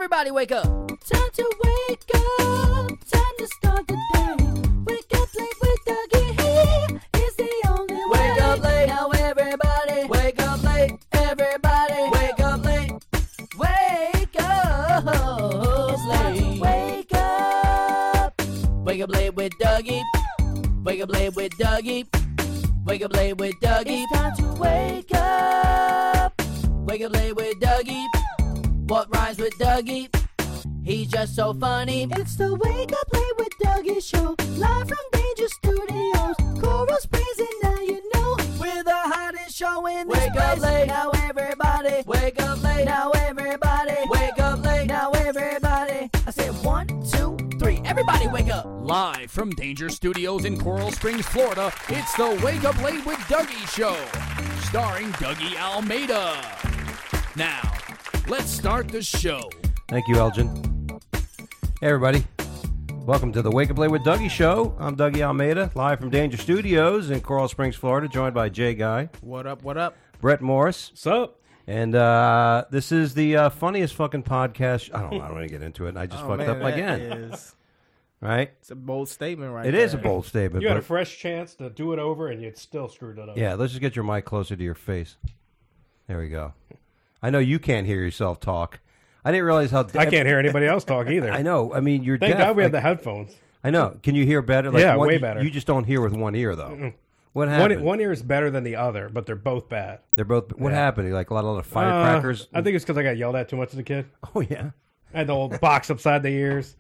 Everybody wake up. Time to wake up. Time to start the day. Wake up late with Dougie. He is the only way. Wake up late. Now everybody. Wake up late. Everybody. Wake up late. Wake up late. Wake up. Wake up late with Dougie. Wake up late with Dougie. Wake up late with Dougie. It's time to wake up. Wake up late with Dougie. What rhymes with Dougie? He's just so funny. It's the Wake Up Late with Dougie show. Live from Danger Studios. Coral Springs and now you know. We're the hottest show in this Wake place. up late. Now everybody. Wake up late. Now everybody. Wake up late. Now everybody. I said 1, 2, 3. Everybody wake up. Live from Danger Studios in Coral Springs, Florida, it's the Wake Up Late with Dougie show, starring Dougie Almeida. Now, let's start the show. Thank you, Elgin. Hey, everybody. Welcome to the Wake Up Late with Dougie show. I'm Dougie Almeida, live from Danger Studios in Coral Springs, Florida, joined by Jay Guy. What up, what up? Brett Morris. What's up? And this is the funniest fucking podcast. I don't want to get into it, and I just fucked up again. Right? It's a bold statement right It there. is a bold statement. You had a but, fresh chance to do it over, and you'd still screwed it up. yeah, let's just get your mic closer to your face. There we go. I know you can't hear yourself talk. I didn't realize how... I can't hear anybody else talk either. I know. I mean, you're Thank deaf. God we had Like, the headphones. I know. Can you hear better? Yeah, way better. You just don't hear with one ear, though. What happened? One ear is better than the other, but they're both bad. They're both... What Yeah. happened? Like a lot of firecrackers? I think it's because I got yelled at too much as a kid. Oh, yeah. I had the old box upside the ears.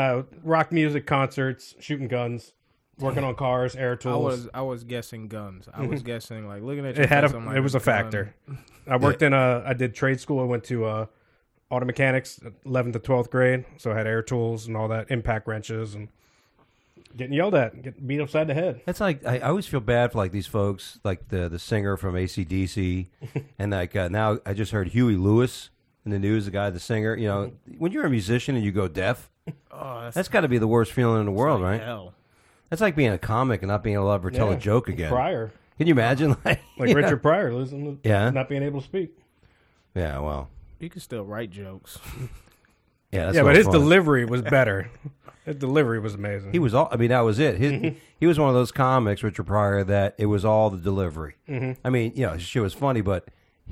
Rock music, concerts, shooting guns, working on cars, air tools. I was guessing guns. I was guessing like looking at your It had face, I'm like, it was a it's gun. factor. I worked I did trade school. I went to auto mechanics, 11th to 12th grade. So I had air tools and all that, impact wrenches, and getting yelled at, getting beat upside the head. That's like... I always feel bad for like these folks, like the singer from AC/DC. And like now I just heard Huey Lewis in the news, the singer. You know, when you're a musician and you go deaf, Oh, that's got to be the worst feeling in the world, like right? hell. That's like being a comic and not being able to ever tell a Yeah. joke again. Pryor. Can you imagine? Like you know? Richard Pryor losing, not being able to speak. Yeah, well... You can still write jokes. Yeah, that's Yeah, no but his fun. delivery was better. His delivery was amazing. He was all. I mean, that was it. He was one of those comics, Richard Pryor, that it was all the delivery. I mean, you know, his shit was funny, but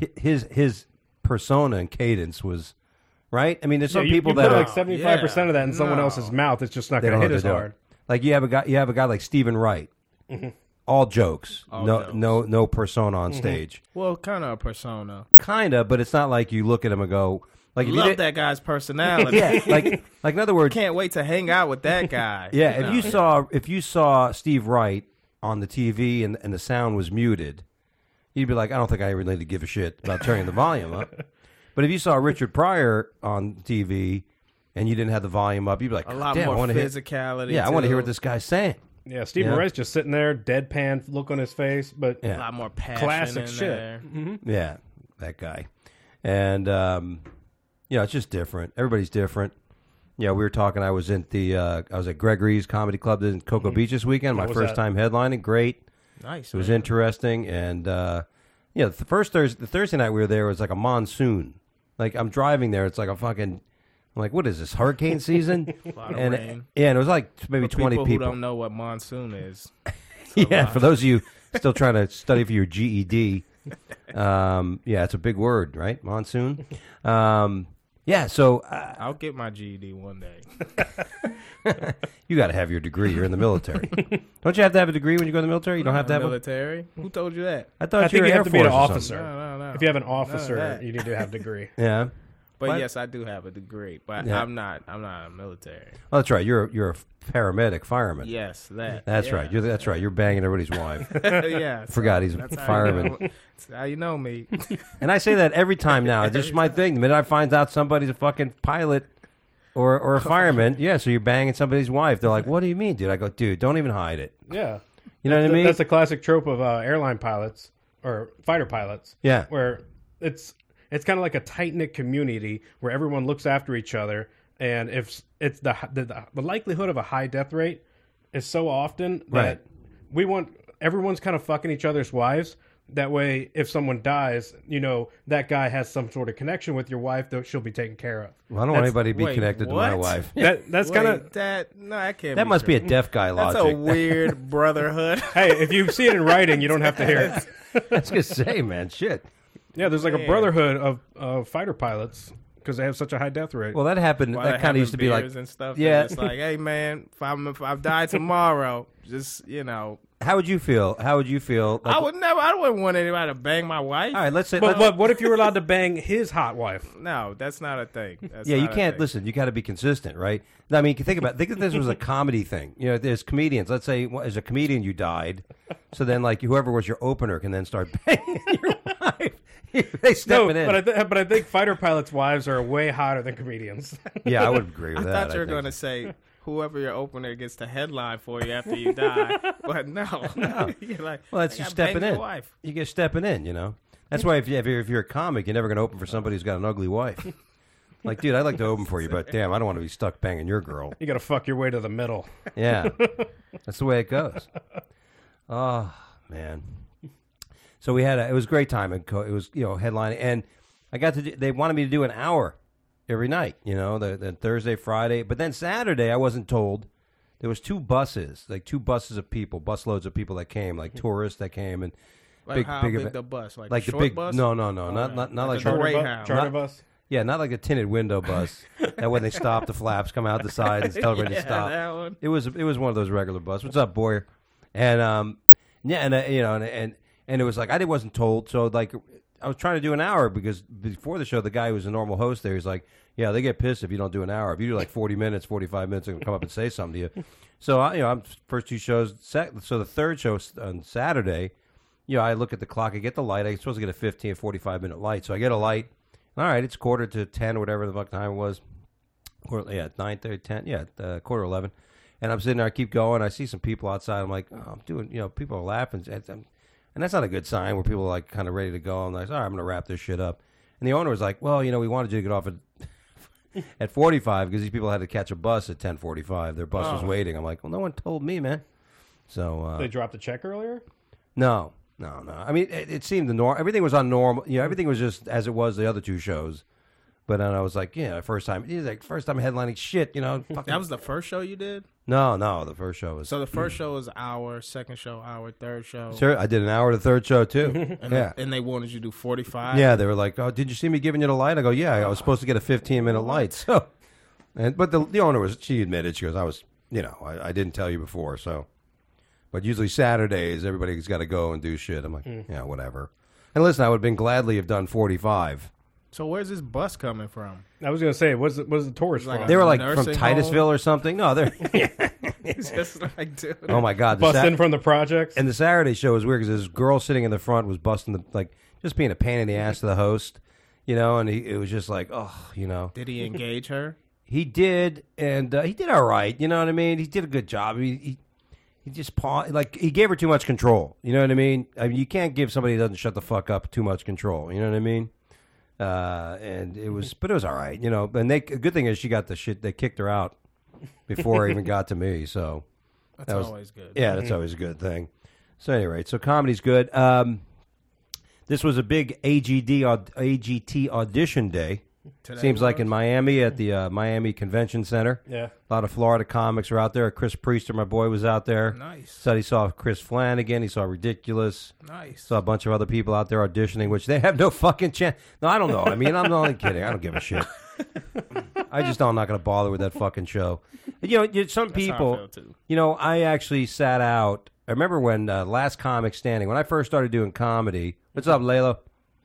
his persona and cadence was right. I mean, there's some people you that put are like 75% of that in someone else's mouth. It's just not they going don't to know hit how as to do hard. it. Like you have a guy like Stephen Wright, all jokes, no persona on stage, Well, kind of a persona. kinda, but it's not like you look at him and go like if you Love did- that guy's personality. Yeah, like in other words, Can't wait to hang out with that guy. yeah, No. if you saw Steve Wright on the TV and the sound was muted, you'd be like, I don't think I really need to give a shit about turning the volume up. But if you saw Richard Pryor on TV and you didn't have the volume up, you'd be like, a lot damn, more I wanna hear- physicality. Yeah, I want to hear too. what this guy's saying. Yeah, Stephen Yeah. Wright's just sitting there, deadpan look on his face, but Yeah. A lot more passion classic in shit. there. Yeah, that guy. And it's just different. Everybody's different. Yeah, we were talking. I was at Gregory's Comedy Club in Cocoa Beach this weekend. My How was first that? time headlining. Great. Nice. It was man. interesting, and the Thursday night we were there was like a monsoon. Like I'm driving there, it's like a fucking. I'm like, what is this? Hurricane season? A lot of and rain. yeah, and it was like maybe For 20 people people. who don't know what monsoon is. Yeah, for those of you still trying to study for your GED, it's a big word, right? Monsoon. So I'll get my GED one day. you got to have your degree. You're in the military. Don't you have to have a degree when you go to the military? You don't have to have a military. Who told you that? I thought I think were you Air have to be an Force or officer. something. No. if you have an None of officer, that. you need to have a degree. Yeah. But What? yes, I do have a degree, but Yeah. I'm not a military. Oh, that's right. You're a paramedic, fireman. Yes, that. That's yeah. right. That's right. You're banging everybody's wife. Yeah, Forgot he's a that's how fireman. You know, that's how you know me. And I say that every time now. It's just my thing. The minute I find out somebody's a fucking pilot or a fireman, so you're banging somebody's wife. They're like, what do you mean, dude? I go, dude, don't even hide it. Yeah. You know what I mean? That's a classic trope of airline pilots or fighter pilots. Yeah. Where it's kind of like a tight-knit community where everyone looks after each other, and if it's the likelihood of a high death rate is so often that Right. everyone's kind of fucking each other's wives, That way, if someone dies, you know that guy has some sort of connection with your wife that she'll be taken care of. Well, I don't want That's- anybody to be wait, connected to my what? wife. That's kind of that can't. That be must be true. a deaf guy That's logic. a weird brotherhood. hey. If you see it in writing, you don't have to hear it. I was gonna say, man, shit. Yeah, there's like a Man. brotherhood of fighter pilots because they have such a high death rate. Well, that happened. While That they're kind of having used to be like, beers and stuff. yeah. It's like, hey man, if I die tomorrow, just how would you feel? How would you feel? Like, I wouldn't want anybody to bang my wife. all right, let's say. but what if you were allowed to bang his hot wife? No, that's not a thing. That's Yeah, you not a can't thing. listen. You got to be consistent, right? I mean, think if this was a comedy thing. You know, there's comedians. Let's say as a comedian you died, so then like whoever was your opener can then start banging your wife. They stepping in. But I think fighter pilots' wives are way hotter than comedians. Yeah, I would agree with I that. thought you were think. going to say whoever your opener gets the headline for you after you die, but no. You're like, Well, that's I you gotta stepping bang your in. wife. You get stepping in. You know, that's why if you're a comic, you're never going to open for somebody who's got an ugly wife. Like, dude, I'd like to open for you, but damn, I don't want to be stuck banging your girl. You got to fuck your way to the middle. Yeah, that's the way it goes. Oh man. So we had it was a great time. It was headlining, and I got to. They wanted me to do an hour every night. You know, the Thursday, Friday, but then Saturday I wasn't told. There was two buses of people, busloads of people that came, like tourists that came, and Like how big event- the bus? Like like the the short big bus? no, not Okay. like a the, Greyhound. Charter Not- bus. yeah, not like a tinted window bus that when they stop the flaps come out the side and tell everybody to stop. that one. It was one of those regular buses. What's up, Boyer? And yeah, and and it was like I wasn't told, so like I was trying to do an hour because before the show, the guy who was a normal host there, he's like, yeah, they get pissed if you don't do an hour. If you do like 40 minutes, 45 minutes, they're gonna come up and say something to you. So I'm first two shows. So the third show on Saturday, I look at the clock, I get the light. I'm supposed to get a 15, 45-minute light, so I get a light. All right, it's 9:45 or whatever the fuck time it was. 9:30, 10, quarter 11. And I'm sitting there, I keep going. I see some people outside. I'm like, oh, I'm doing, people are laughing. And that's not a good sign where people are like kind of ready to go. I'm like, all right, I'm going to wrap this shit up. And the owner was like, well, we wanted you to get off at 45 because these people had to catch a bus at 10:45. Their bus was waiting. I'm like, well, no one told me, man. So They dropped a check earlier? no. I mean, it seemed the norm. Everything was on normal. Everything was just as it was the other two shows. But then I was like, first time. He's like, first time headlining shit. Fucking, That was the first show you did? no. The first show was. So the first show was hour, second show hour, third show. Sure, I did an hour to the third show too. Yeah. And they wanted you to do 45? Yeah, they were like, "Oh, did you see me giving you the light?" I go, "Yeah, I was supposed to get a 15-minute light." So, but the owner she admitted, she goes, "I was, I didn't tell you before." So, but usually Saturdays everybody's got to go and do shit. I'm like, yeah, whatever. And listen, I would have been gladly have done 45. So where's this bus coming from? I was going to say, what's the tourist Like from? They were like from nursing Titusville home? or something. No, they're. It's just like, dude. Oh my God! Bust in from the projects? And the Saturday show was weird because this girl sitting in the front was busting just being a pain in the ass to the host, and it was just like, Did he engage her? He did, and he did all right. You know what I mean? He did a good job. He just he gave her too much control. You know what I mean? You can't give somebody who doesn't shut the fuck up too much control. You know what I mean? And it was all right. And the good thing is she got the shit. They kicked her out before it even got to me. So That's that was always good. yeah, that's always a good thing. So anyway, so comedy's good. This was a big AGT audition day. Today Seems like was? in Miami at the Miami Convention Center. Yeah. A lot of Florida comics were out there. Chris Priester, my boy, was out there. Nice. Said he saw Chris Flanagan. He saw Ridiculous. Nice. Saw a bunch of other people out there auditioning, which they have no fucking chance. No, I don't know. I mean, I'm only kidding. I don't give a shit. I just know I'm not going to bother with that fucking show. Some That's how I people, feel, too. I actually sat out. I remember when Last Comic Standing, when I first started doing comedy. What's up, Layla?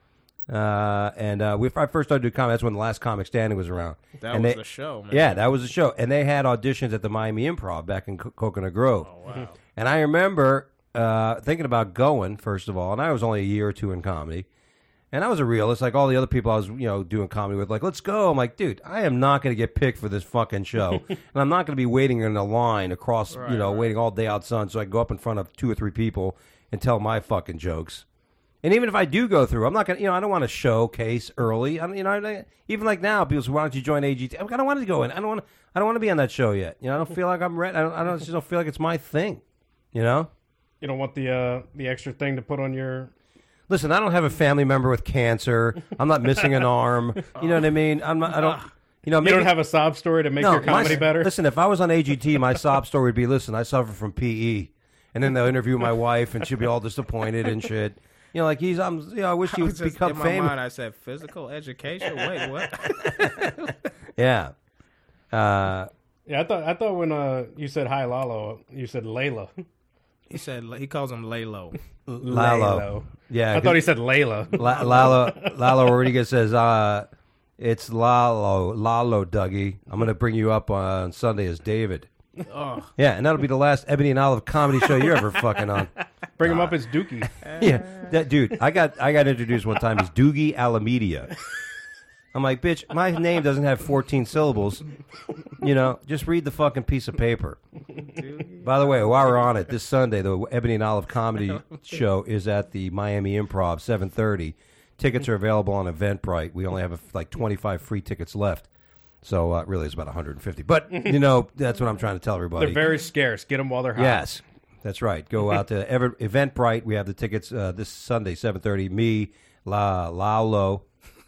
I first started doing comedy. That's when the Last Comic Standing was around. That And was they- the show, man. Yeah, that was the show. And they had auditions at the Miami Improv back in Coconut Grove. Oh, wow. And I remember thinking about going, first of all, and I was only a year or two in comedy. And I was a realist, like all the other people I was, doing comedy with, like, let's go. I'm like, dude, I am not going to get picked for this fucking show. And I'm not going to be waiting in a line across, waiting all day out sun so I can go up in front of 2 or 3 people and tell my fucking jokes. And even if I do go through, I'm not going to, I don't want to showcase early. Even like now, people say, why don't you join AGT? I don't want to go in. I don't want to be on that show yet. I don't feel like I'm ready. I just don't feel like it's my thing, You don't want the extra thing to put on your Listen, I don't have a family member with cancer. I'm not missing an arm. You know what I mean? I don't. You know, You don't have a sob story to make your comedy better? Listen, if I was on AGT, my sob story would be, listen, I suffer from PE. And then they'll interview my wife, and she'll be all disappointed and shit. You know, like I wish he would become in my famous. mind, I said physical education. Wait, what? Yeah. Yeah, I thought when you said hi Lalo, you said Layla. He calls him Lalo. Lalo. Yeah. I thought he said Layla. Lalo Rodriguez says, it's Lalo, Dougie. I'm going to bring you up on Sunday as David. Oh, Yeah, and that'll be the last Ebony and Olive comedy show you're ever fucking on. Bring him up as Dookie. Yeah, that dude. I got introduced one time as Doogie Alameda. I'm like, bitch, my name doesn't have 14 syllables. You know, just read the fucking piece of paper. By the way, while we're on it, this Sunday, the Ebony and Olive comedy show is at the Miami Improv, 7:30. Tickets are available on Eventbrite. We only have like 25 free tickets left. So really, it's about 150. But, you know, that's what I'm trying to tell everybody. They're very scarce. Get them while they're hot. Yes, that's right. Go out to Eventbrite. We have the tickets this Sunday, 7:30. Me, Lalo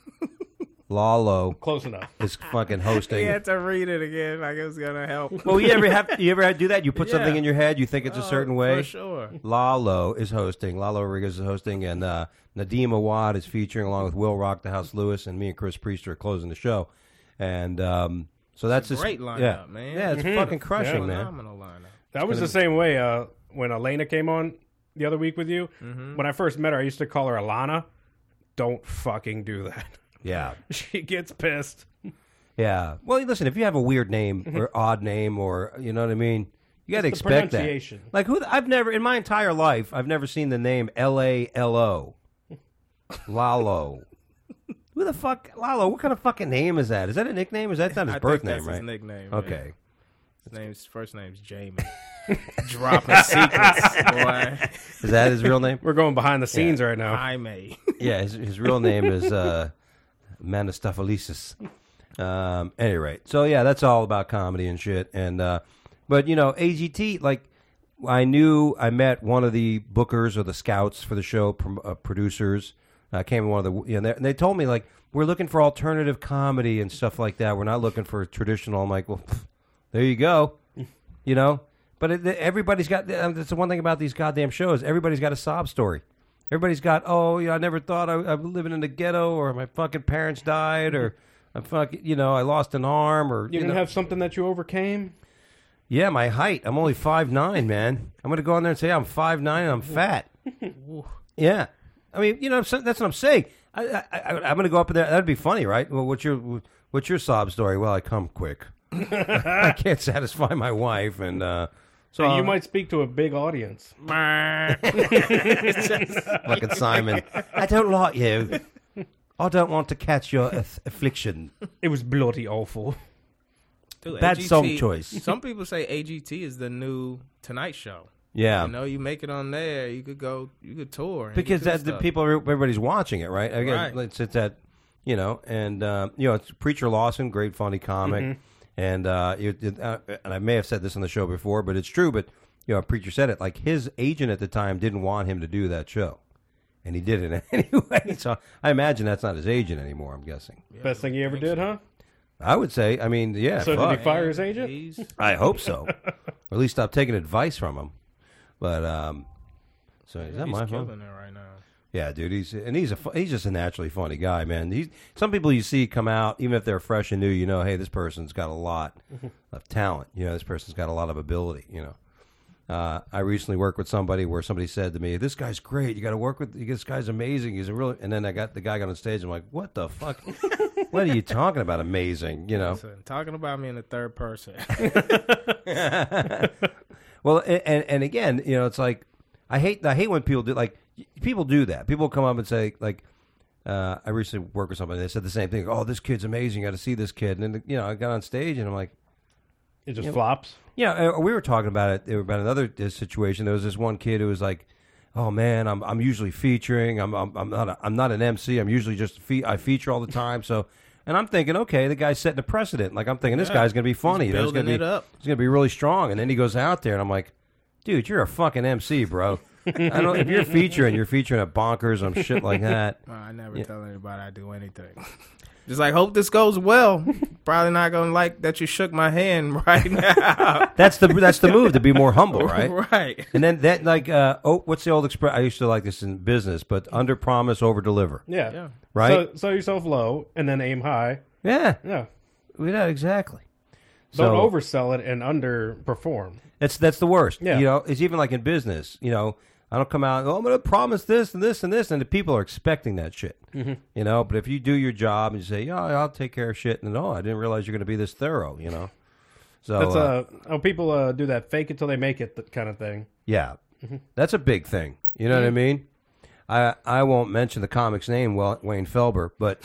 Close enough. is fucking hosting. he had to read it again like it was gonna help. Well, you ever do that? You put something in your head, you think it's a certain way. For sure. Lalo is hosting. Lalo Rodriguez is hosting, and Nadeem Awad is featuring along with Will Rock, the House Lewis, and me and Chris Priester are closing the show. And so that's a great lineup, yeah. man. Yeah, it's fucking crushing, man. Phenomenal lineup. That was the same way when Elena came on the other week with you. Mm-hmm. When I first met her, I used to call her Alana. Don't fucking do that. Yeah. She gets pissed. Yeah. Well, listen, if you have a weird name or odd name or, you know what I mean, you got to It's the expect that. pronunciation. Like, I've never, in my entire life, I've never seen the name Lalo. Lalo. Who the fuck? Lalo, what kind of fucking name is that? Is that a nickname? Is that not his I birth think name, that's right? his nickname. Okay. His first name's Jamie. Dropping secrets, boy. Is that his real name? We're going behind the scenes right now. Jaime. Yeah, his real name is Manastophelesis. Any rate, so yeah, that's all about comedy and shit. And but you know, AGT, like I met one of the bookers or the scouts for the show, producers. Came in one of the, you know, and they told me like we're looking for alternative comedy and stuff like that. We're not looking for traditional. I'm like, well, there you go, you know. But everybody's got. That's the one thing about these goddamn shows. Everybody's got a sob story. Everybody's got, oh, yeah, I never thought I'm living in the ghetto, or my fucking parents died, or I'm fucking, you know, I lost an arm, or You didn't have something that you overcame? yeah, my height. I'm only 5'9", man. I'm gonna go in there and say I'm 5'9" and I'm fat. Yeah, I mean, you know, that's what I'm saying. I'm gonna go up in there. That'd be funny, right? Well, what's your sob story? Well, I come quick. I can't satisfy my wife, and So you might speak to a big audience. fucking Simon. I don't like you. I don't want to catch your affliction. It was bloody awful. Dude, Bad AGT, song choice. Some people say AGT is the new Tonight Show. Yeah. You know, you make it on there, you could tour. And Because do that the stuff. people, everybody's watching it, right? Again, Right. it's that, you know, and you know, it's Preacher Lawson, great funny comic, and and I may have said this on the show before, but it's true. But you know, Preacher said it like his agent at the time didn't want him to do that show, and he did it anyway. So I imagine that's not his agent anymore. I'm guessing. Best thing you ever did, huh? I would say. I mean, yeah. So fuck. did he fire his agent? He's- I hope so, or at least stop taking advice from him. But so is that he's my killing phone? it right now. Yeah, dude, he's just a naturally funny guy, man. Some people you see come out, even if they're fresh and new, you know, hey, this person's got a lot of talent. You know, this person's got a lot of ability. You know, I recently worked with somebody where somebody said to me, "This guy's great. You got to work with. This guy's amazing. He's a really." And then the guy got on stage. I'm like, "What the fuck? What are you talking about? Amazing? You know?" Listen, talking about me in the third person. Well, and again, you know, it's like I hate when people do that. People come up and say like, I recently worked with somebody. They said the same thing. Oh, this kid's amazing. You got to see this kid. And then you know, I got on stage and I'm like, It just flops. yeah. We were talking about it about another situation. There was this one kid who was like, oh man, I'm usually featuring. I'm not an MC. I'm usually just I feature all the time. So. And I'm thinking, okay, the guy's setting a precedent. Like I'm thinking, this guy's going to be funny. He's It's gonna building be, it up. He's going to be really strong. And then he goes out there, and I'm like, dude, you're a fucking MC, bro. I don't. If you're featuring at Bonkers on shit like that. I never tell anybody I do anything. Just like, hope this goes well. Probably not gonna like that you shook my hand right now. That's the move, to be more humble, right? Right. And then that what's the old expression? I used to like this in business, but under promise, over deliver. Yeah. Yeah. Right. So yourself low and then aim high. Yeah. Yeah. Yeah. Exactly. Don't oversell it and underperform. That's the worst. Yeah. You know, it's even like in business. You know, I don't come out. Oh, I'm going to promise this and this and this, and the people are expecting that shit. Mm-hmm. You know, but if you do your job and you say, "Yeah, I'll take care of shit," and I didn't realize you're going to be this thorough. You know, so That's people do that fake it till they make it kind of thing. yeah, that's a big thing. You know what I mean? I won't mention the comic's name, Wayne Felber, but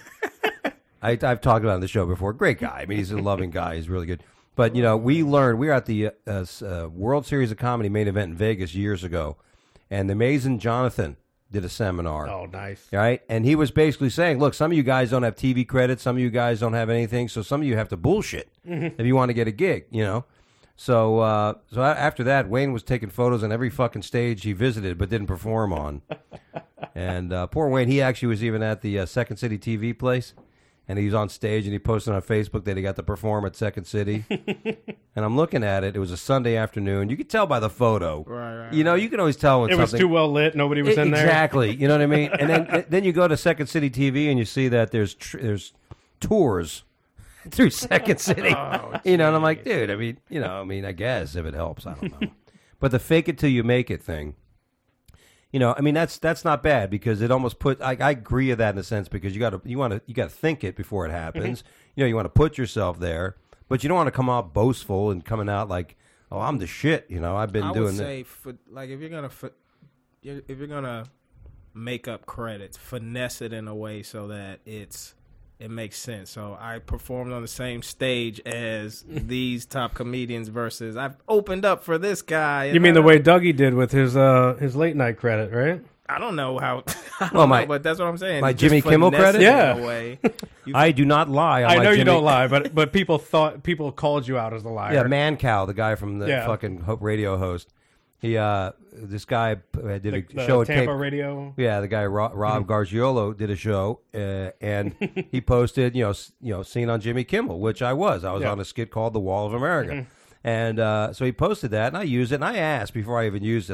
I've talked about it on the show before. Great guy. I mean, he's a loving guy. He's really good. But, you know, we were at the World Series of Comedy main event in Vegas years ago, and the Amazing Jonathan did a seminar. Oh, nice. Right? And he was basically saying, look, some of you guys don't have TV credits, some of you guys don't have anything, so some of you have to bullshit if you want to get a gig, you know? So after that, Wayne was taking photos on every fucking stage he visited but didn't perform on. And poor Wayne, he actually was even at the Second City TV place. And he was on stage, and he posted on Facebook that he got to perform at Second City. And I'm looking at it. It was a Sunday afternoon. You could tell by the photo. Right. You know, you can always tell when It was something... too well lit. Nobody was in there. Exactly. You know what I mean? And then you go to Second City TV, and you see that there's tours through Second City. You know, and I'm like, dude, I guess if it helps, I don't know. But the fake it till you make it thing. You know, I mean that's not bad because it almost I agree with that in a sense because you got to think it before it happens. You know, you want to put yourself there, but you don't want to come out boastful and coming out like, oh, I'm the shit. You know, I've been I doing would this. say, if you're gonna make up credits, finesse it in a way so that it makes sense. So I performed on the same stage as these top comedians versus I've opened up for this guy. You mean the way Dougie did with his late night credit, right? I don't know how. But that's what I'm saying. my Just Jimmy Kimmel finesse credit? it Yeah. in a way. I do not lie. I know you Jimmy, don't lie, but people called you out as a liar. Yeah, Mancow, the guy from the Yeah. fucking Hope radio host. He, this guy did the a show at Tampa Cape. radio. Yeah, the guy Rob Gargiulo did a show, and he posted, seen on Jimmy Kimmel, which I was. I was Yeah. on a skit called The Wall of America, and so he posted that, and I used it. And I asked before I even used it.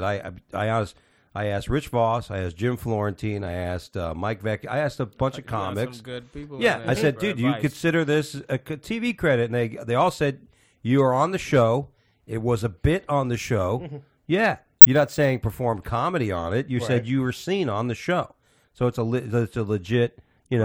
I asked Rich Voss, I asked Jim Florentine, I asked Mike Vecchi, I asked a bunch of comics. Some good people. Yeah, in there I said, for dude, you advice. consider this a TV credit? And they all said, you are on the show. It was a bit on the show. Yeah. You're not saying performed comedy on it. You said you were seen on the show. So it's a legit,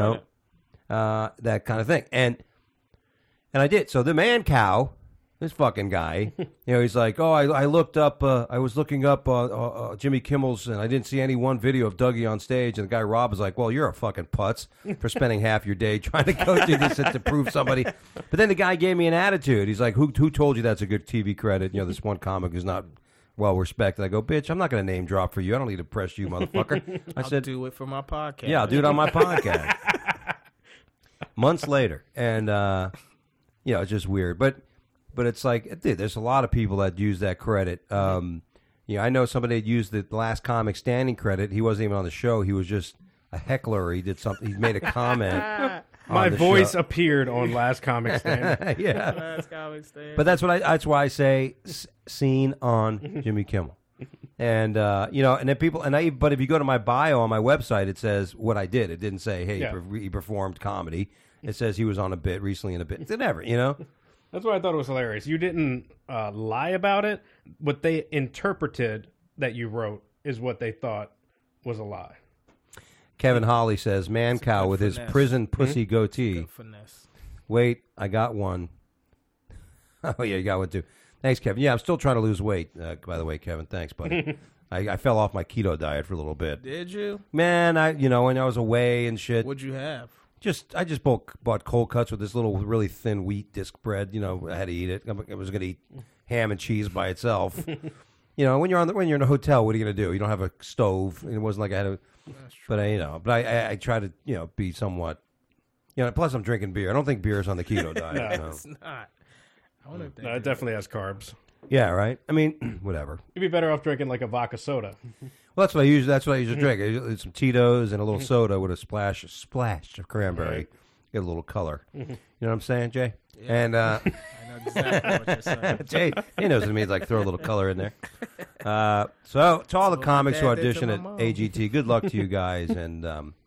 that kind of thing. And I did. So the Mancow, this fucking guy, he's like, oh, I looked up, I was looking up Jimmy Kimmel's, and I didn't see any one video of Dougie on stage. And the guy Rob was like, well, you're a fucking putz for spending half your day trying to go through this to prove somebody. But then the guy gave me an attitude. He's like, who told you that's a good TV credit? This one comic who's not well respected. I go, bitch, I'm not going to name drop for you. I don't need to press you, motherfucker. I I'll said, do it for my podcast. yeah, I'll do it on my podcast. Months later. And, it's just weird. But it's like, dude, there's a lot of people that use that credit. I know somebody that used the Last Comic Standing credit. He wasn't even on the show. He was just a heckler. He did something. He made a comment. My on the voice show. appeared on Last Comic Stand. Yeah. Last comic stand. But that's why I say seen on Jimmy Kimmel. And and then people but if you go to my bio on my website, it says what I did. It didn't say, hey, he performed comedy. It says he was on a bit recently in a bit. It's never, That's why I thought it was hilarious. You didn't lie about it. What they interpreted that you wrote is what they thought was a lie. Kevin Holly says, Mancow with his finesse. prison pussy goatee. Good finesse. Wait, I got one. Oh, yeah, you got one too. Thanks, Kevin. Yeah, I'm still trying to lose weight, by the way, Kevin. Thanks, buddy. I fell off my keto diet for a little bit. Did you? Man, when I was away and shit. What'd you have? I just bought cold cuts with this little really thin wheat disc bread. I had to eat it. I was going to eat ham and cheese by itself. When you're in a hotel, what are you going to do? You don't have a stove. And it wasn't like I had a. But I try to be somewhat. Plus I'm drinking beer. I don't think beer is on the keto diet. No. It's not. I wonder if they No, it do. definitely has carbs. Yeah, right. I mean, whatever. You'd be better off drinking like a vodka soda. Well, that's what I usually. That's what I usually drink. I usually some Tito's and a little soda with a splash of cranberry. Right. Get a little color. You know what I'm saying, Jay? Yeah. And I know exactly what you're saying. Jay, he knows what it means. Like throw a little color in there. So to all the what my comics who dad did to audition my at mom. AGT, good luck to you guys. And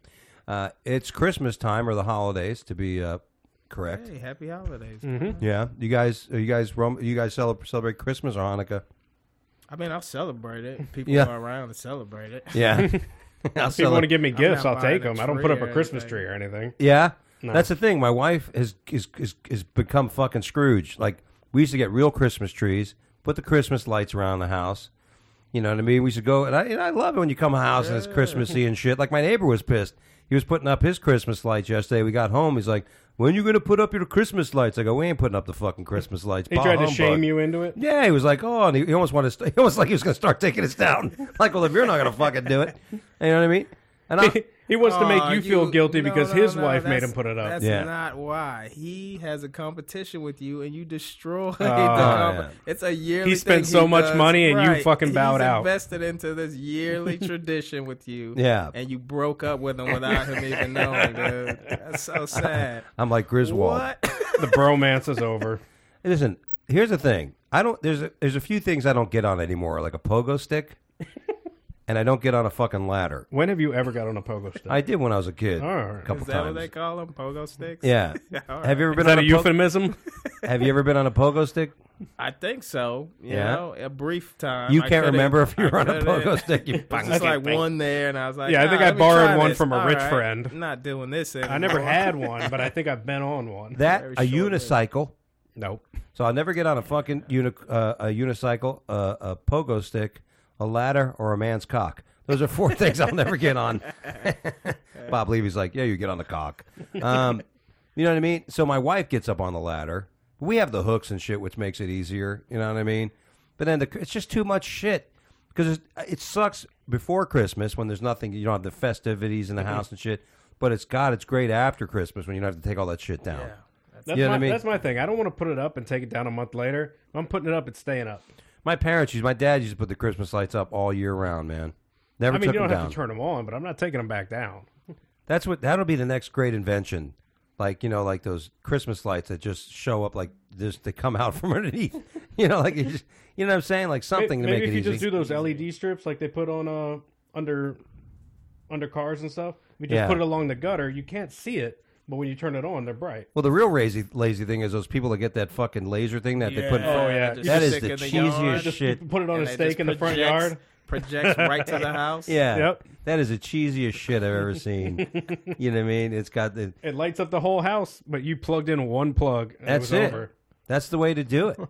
it's Christmas time or the holidays to be correct. Hey, happy holidays. Yeah, you guys celebrate Christmas or Hanukkah? I mean, I'll celebrate it. People Yeah. are around to celebrate it. Yeah. I'll If you want to celebrate. give me gifts, not I'll take buying them. a I don't put up tree a or Christmas anything. tree or anything. Yeah, No. that's the thing. My wife has become fucking Scrooge. Like we used to get real Christmas trees, put the Christmas lights around the house. You know what I mean? We should go, and I love it when you come to a house and it's Christmassy and shit. Like my neighbor was pissed. He was putting up his Christmas lights yesterday. We got home. He's like, "When you going to put up your Christmas lights?" I go, "We ain't putting up the fucking Christmas lights." He Bah tried to humbug. shame you into it. Yeah, he was like, "Oh," and he almost wanted to. He almost like he was going to start taking us down. Like, well, if you're not going to fucking do it, you know what I mean? And I, He wants to make Aw, you feel guilty no, because no, his no, wife made that's- him put it up. That's Yeah. not why. He has a competition with you, and you destroy the yeah. It's a yearly. He spent thing so much does. money, and you Right. fucking bowed He's out. Invested into this yearly tradition with you. Yeah. and you broke up with him without him even knowing, dude. That's so sad. I'm like Griswold. What? The bromance is over. Listen, here's the thing. I don't. There's a few things I don't get on anymore, like a pogo stick, and I don't get on a fucking ladder. When have you ever got on a pogo stick? I did when I was a kid, All right. a couple Is that times. what they call them? Pogo sticks? Yeah. All Have you ever Is been that on a a euphemism? Have you ever been on a pogo stick? I think so. You Yeah. know, a brief time. You I can't couldn't- remember if you I were on a couldn't. pogo stick. You It was just like one there, and I was like, Yeah, I think "Nah, I let me borrowed try one this." from a All rich right, friend. I'm not doing this anymore. I never had one, but I think I've been on one. that Very a short-lived. unicycle. Nope. So I'll never get on a fucking a unicycle, a pogo stick, a ladder, or a man's cock. Those are four things I'll never get on. Bob Levy's like, yeah, you get on the cock. You know what I mean? So my wife gets up on the ladder. We have the hooks and shit, which makes it easier. You know what I mean? But then it's just too much shit because it sucks before Christmas when there's nothing. You don't have the festivities in the house and shit. But it's great after Christmas when you don't have to take all that shit down. Yeah. That's, You know my, what I mean? that's my thing. I don't want to put it up and take it down a month later. If I'm putting it up, it's staying up. My dad used to put the Christmas lights up all year round, man. Never I mean, took you don't them have down. to turn them on, but I'm not taking them back down. That'll be the next great invention. Like, like those Christmas lights that just show up like this, they come out from underneath. Like you just, you know what I'm saying? Like something to Maybe make if it you easy. just do those LED strips like they put on under cars and stuff. If you just Yeah. put it along the gutter, you can't see it, but when you turn it on, they're bright. Well, the real lazy thing is those people that get that fucking laser thing that they put in Oh, yeah. just That is stick the in the cheesiest yard, shit. Put it on and a it stake just in the front projects- yard. Projects right to the house. Yeah. Yep. That is the cheesiest shit I've ever seen. You know what I mean? It's got the. It lights up the whole house, but you plugged in one plug. And That's it. Was it. Over. That's the way to do it.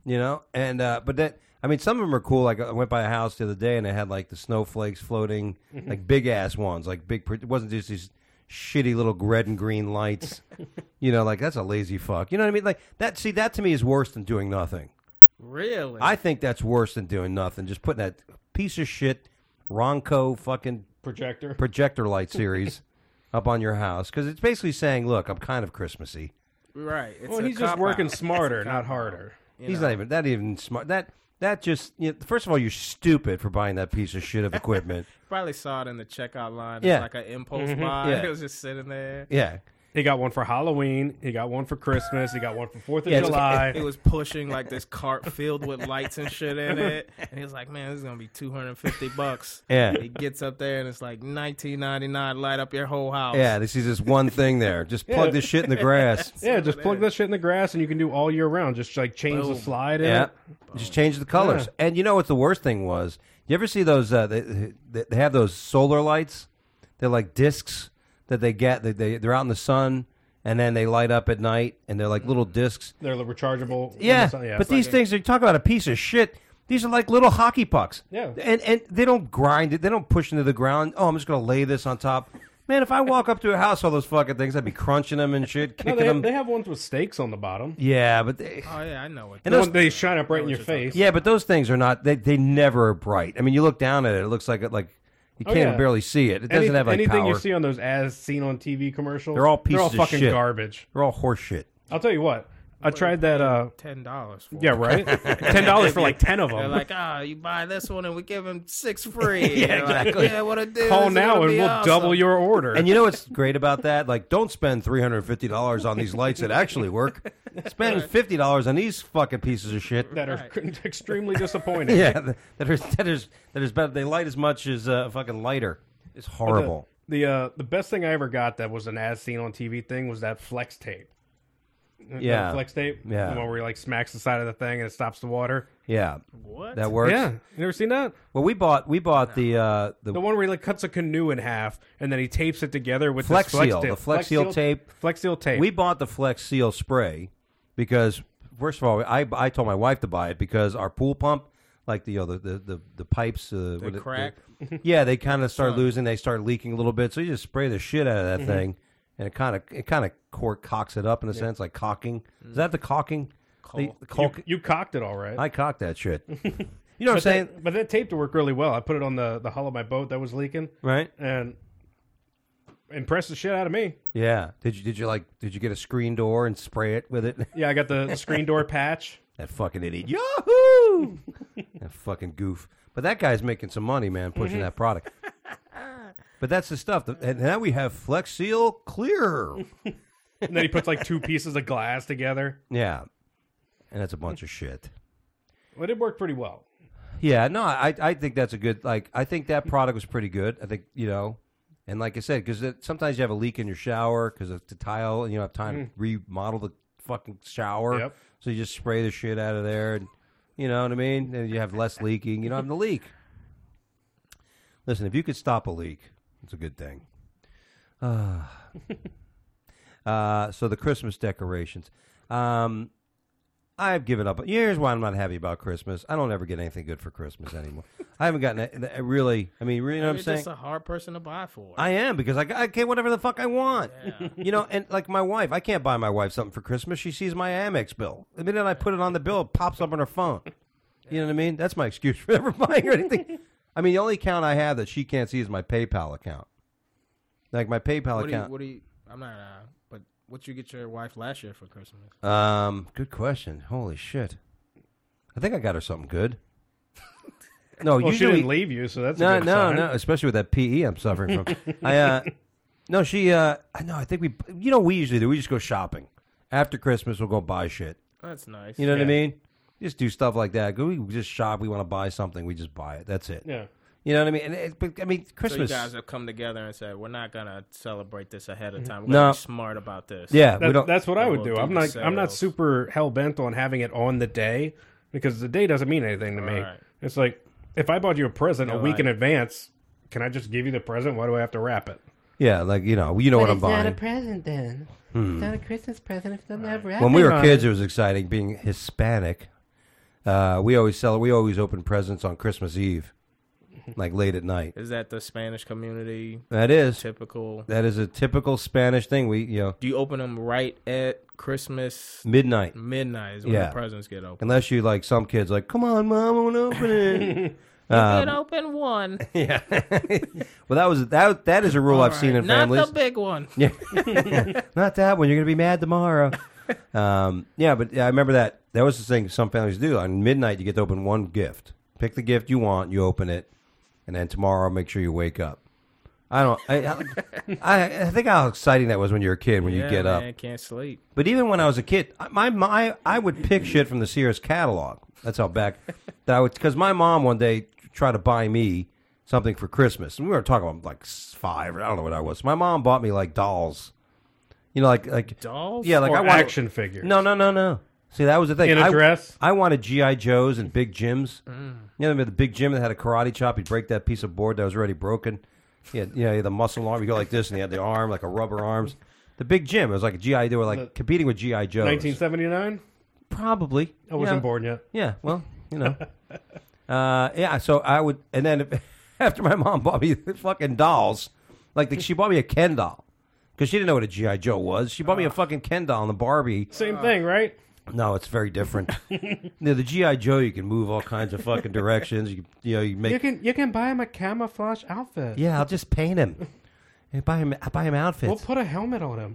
And but that. I mean, some of them are cool. Like I went by a house the other day, and they had like the snowflakes floating, like big ass ones, like big. It wasn't just these shitty little red and green lights. Like that's a lazy fuck. You know what I mean? Like that. See, that to me is worse than doing nothing. Really? I think that's worse than doing nothing. Just putting that piece of shit Ronco fucking projector light series up on your house because it's basically saying, "Look, I'm kind of Christmassy." Right. It's Well, a he's just cop-out. working It's a smarter, not cop-out, harder. you He's know? not even smart. That just first of all, you're stupid for buying that piece of shit of equipment. Probably saw it in the checkout line. Yeah. It's like an impulse buy. Yeah. It was just sitting there. Yeah. He got one for Halloween. He got one for Christmas. He got one for 4th of Yeah, it's- July. It was pushing like this cart filled with lights and shit in it, and he was like, "Man, this is gonna be $250." Yeah. He gets up there and it's like $19.99, light up your whole house. Yeah, this is just one thing there. Just plug this shit in the grass. Yeah, just plug that shit in the grass, and you can do all year round. Just like change the Boom. slide in Yeah. it. Just change the colors. Yeah. And you know what the worst thing was? You ever see those, they have those solar lights? They're like discs that they get. They're out in the sun, and then they light up at night, and they're like little discs. They're rechargeable. Yeah, yeah. but these things, you talk about a piece of shit. These are like little hockey pucks. Yeah. And they don't grind it. They don't push into the ground. Oh, I'm just going to lay this on top. Man, if I walk up to a house, all those fucking things, I'd be crunching them and shit, No, kicking them. they have ones with stakes on the bottom. Yeah, but they, Oh yeah, I know it. and The those, one they shine up right in your what you're face. yeah, but those things are not. They never are bright. I mean, you look down at it, it looks like you can't yeah. even barely see it. It doesn't have like anything power. you see on those as seen on TV commercials. They're all pieces of fucking shit. garbage. They're all horse shit. I'll tell you what. I tried that. $10 for Yeah, it. right. $10 for like 10 of They're them. like, you buy this one and we give him 6 free. Yeah, exactly. Like, yeah, what I do? Call now and we'll double your order. And you know what's great about that? Like, don't spend $350 on these lights that actually work. Spend $50 on these fucking pieces of shit. that are extremely disappointing. Yeah, that is better. They light as much as a fucking lighter. It's horrible. The best thing I ever got that was an as seen on TV thing was that flex tape. Yeah. Flex tape. Yeah. The one where he like smacks the side of the thing and it stops the water. Yeah, What? that works. Yeah. You never seen that? Well, we bought the The one where he like cuts a canoe in half and then he tapes it together with Flex this Seal, the Flex Seal tape. Flex Seal tape. We bought the Flex Seal spray because, first of all, I told my wife to buy it because our pool pump, like the pipes, They crack. yeah, they kind of start losing. They start leaking a little bit. So you just spray the shit out of that thing, and it kind of cocks it up in a sense, like caulking. Is that the caulking? The caulk- you cocked it all right. I cocked that shit. You know what I'm saying? But that tape to work really well. I put it on the hull of my boat that was leaking, Right? and impressed the shit out of me. Yeah. Did you get a screen door and spray it with it? Yeah, I got the screen door patch. That fucking idiot. Yahoo! That fucking goof. But that guy's making some money, man, pushing that product. But that's the stuff. And now we have Flex Seal Clear. And then he puts like 2 pieces of glass together. Yeah. And that's a bunch of shit. Well, it worked pretty well. Yeah, no, I think that's a good, like, I think that product was pretty good. I think, and like I said, because sometimes you have a leak in your shower because of the tile, and you don't have time to remodel the fucking shower. Yep. So you just spray the shit out of there, and you know what I mean? And you have less leaking. You don't have the leak. Listen, if you could stop a leak, it's a good thing. So the Christmas decorations. I've given up. Here's why I'm not happy about Christmas. I don't ever get anything good for Christmas anymore. I haven't gotten it really. I mean, you know what I'm You're saying? just a hard person to buy for. I am because I can't whatever the fuck I want. Yeah. And like my wife, I can't buy my wife something for Christmas. She sees my Amex bill. The minute I put it on the bill, it pops up on her phone. You know what I mean? That's my excuse for never buying her anything. I mean, the only account I have that she can't see is my PayPal account. Like my PayPal account. I'm not. But what you get your wife last year for Christmas? Good question. Holy shit. I think I got her something good. No, Well, she usually didn't leave you, so that's a no, good no, sign. no. Especially with that PE I'm suffering from. No, she. I think we. We usually do. We just go shopping after Christmas. We'll go buy shit. That's nice. You know what I Yeah. mean? Just do stuff like that. We just shop. We want to buy something. We just buy it. That's it. Yeah. You know what I mean? But I mean, So you Christmas. guys have come together and said, we're not going to celebrate this ahead of time. We're No. going to be smart about this. Yeah, we don't. That's what I would We'll do. do the I'm not sales. super hell bent on having it on the day because the day doesn't mean anything to me. Right. It's like if I bought you a present a You're week like- in advance, can I just give you the present? Why do I have to wrap it? Yeah, like you know what I'm buying. present then. It's not a Christmas present if it doesn't have wrapping When we were on kids, it. it was exciting. Being Hispanic, we always open presents on Christmas Eve, like late at night. Is that the Spanish community That is typical? a typical Spanish thing. Do you open them right at Christmas Midnight. midnight is when Yeah. the presents get open? Unless you like some kids, like, come on, mom, I want to open it. Get open one. Yeah. Well, that is a rule I've seen in Not families. the big one. Yeah. Not that one. You're gonna be mad tomorrow. Yeah, but I remember that. That was the thing some families do. On midnight, you get to open one gift. Pick the gift you want. You open it, and then tomorrow, make sure you wake up. I think how exciting that was when you were a kid. When you Yeah, get up. man, can't sleep. But even when I was a kid, I would pick shit from the Sears catalog. That's how back that I would, because my mom one day tried to buy me something for Christmas, and we were talking about like 5 or I don't know what I was. My mom bought me like dolls, like Dolls? yeah, like Or I wanted action figures. No. See, that was the thing. In a dress? I wanted GI Joes and Big Jims. You know, the Big Jim that had a karate chop. He'd break that piece of board that was already broken. He had the muscle arm. You go like this, and he had the arm like a rubber arms. The Big Jim. It was like a GI. They were like competing with GI Joes. 1979? Probably. I wasn't born yet. Yeah, well, yeah, so I would, and then after my mom bought me the fucking dolls, she bought me a Ken doll, because she didn't know what a G.I. Joe was. She bought me a fucking Ken doll and the Barbie. Same thing, right? No, it's very different. The G.I. Joe, you can move all kinds of fucking directions. You make. You can buy him a camouflage outfit. Yeah, I'll just paint him. I buy him We'll outfits. put a helmet on him.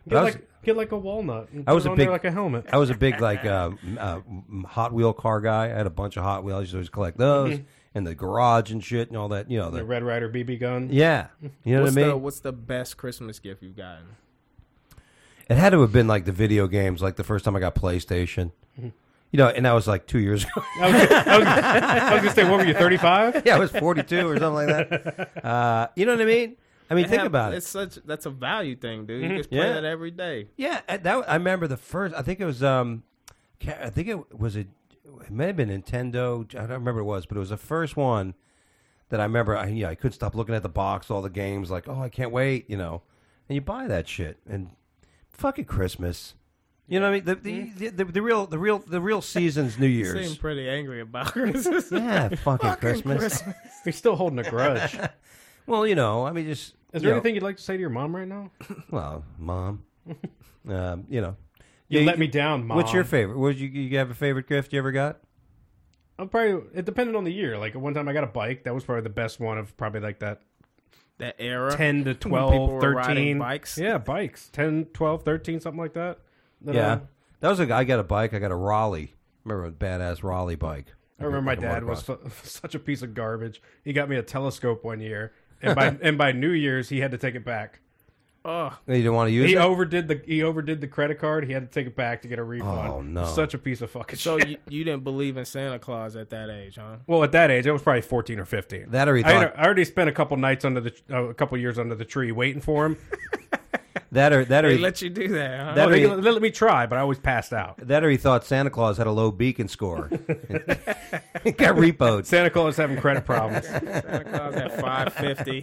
Get like a walnut. And I was put it a on big there like a helmet. I was a big like Hot Wheel car guy. I had a bunch of Hot Wheels. I used to always collect those in the garage and shit and all that. You know The Red Ryder BB gun. Yeah, you know what I mean. What's the best Christmas gift you've gotten? It had to have been like the video games. Like the first time I got PlayStation. You know, and that was like 2 years ago. I was gonna say, what were you, 35? Yeah, I was 42 or something like that. You know what I mean? I mean, think about it. That's a value thing, dude. You just play Yeah. that every day. Yeah, I remember the first. I think it was. I think it was It may have been Nintendo. I don't remember what it was, but it was the first one that I remember. I couldn't stop looking at the box, all the games. Like, oh, I can't wait. You know, and you buy that shit and fucking Christmas. You know what I mean? The real season's New You Year's. seem pretty angry about Christmas. Yeah, fucking Christmas. He's still holding a grudge. Well, you know, I mean, just Is there anything you'd like to say to your mom right now? Well, Mom, you know, You let me down, Mom. What's your favorite? You have a favorite gift you ever got? It depended on the year. Like, one time I got a bike. That was probably the best one of probably like that That era. 10 to when 12, people were 13. riding bikes. Yeah, bikes. 10, 12, 13, something like that. Yeah, that was I got a bike. I got a Raleigh. Remember a badass Raleigh bike? I remember my dad was such a piece of garbage. He got me a telescope one year, and by New Year's he had to take it back. Oh, You didn't want to use He it. overdid the credit card. He had to take it back to get a refund. Oh, no. Such a piece of fucking so shit. you didn't believe in Santa Claus at that age, huh? Well, at that age, I was probably 14 or 15. That or he I thought already spent a couple nights a couple years under the tree waiting for him. that or They he, let you do that, huh? That- They let me try, but I always passed out. that or he thought Santa Claus had a low beacon score. He got repoed. Santa Claus having credit problems. Santa Claus at 550.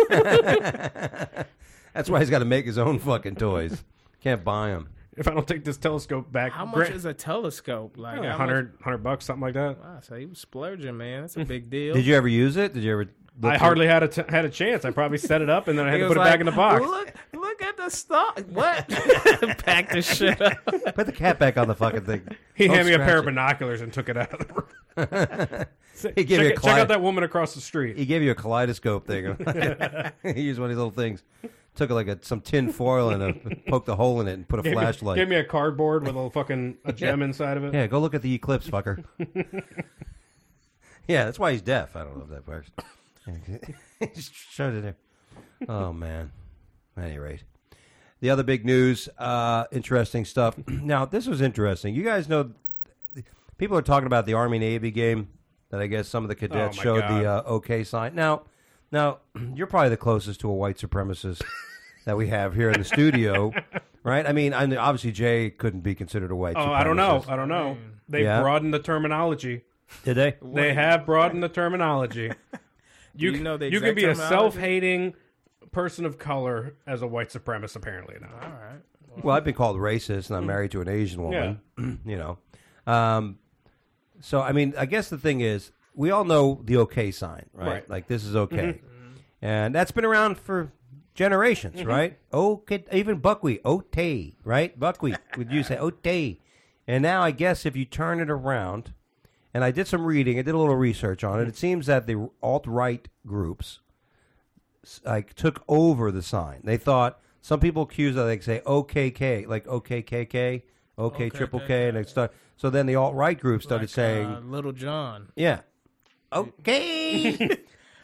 That's why he's got to make his own fucking toys. Can't buy them. If I don't take this telescope back, How much is a telescope? Like how much- $100, something like that. Wow, so he was splurging, man. That's a big deal. Did you ever use it? Did you ever? I hardly had a chance. I probably set it up and then I had He to was put it back in the box. Look at the stock. What? Pack the shit up. Put the cat back on the fucking thing. He Don't handed me a pair of scratch binoculars and took it out of the room. He gave you a Check out that woman across the street. He gave you a kaleidoscope thing. He used one of these little things. Took some tin foil and poked a hole in it and put a flashlight. Gave me a cardboard with a gem inside of it. Yeah, go look at the eclipse, fucker. Yeah, that's why he's deaf. I don't know if that works. He just showed it there. Oh, man. At any rate. The other big news, interesting stuff. Now, this was interesting. You guys know, people are talking about the Army-Navy game that I guess some of the cadets Oh, my showed God. the OK sign. Now, you're probably the closest to a white supremacist that we have here in the studio, right? I mean, obviously Jay couldn't be considered a white supremacist. I don't know. They've Yeah. broadened the terminology. Did they? They have broadened the terminology. You know the you can exact be a terminology? self-hating person of color as a white supremacist, apparently now. All right. Well, I've been called racist, and I'm married to an Asian woman. You know, so I mean, I guess the thing is, we all know the OK sign, right? Right. Like this is okay, and that's been around for generations, right? Okay, even buckwheat, ote, right? Buckwheat would you say ote? And now I guess if you turn it around, and I did some reading, I did a little research on it. It seems that the alt-right groups like took over the sign. They thought some people accused that they say OKK, like OKKK, OK triple K, and they start. So then the alt-right group started saying, Little John. "Yeah, okay,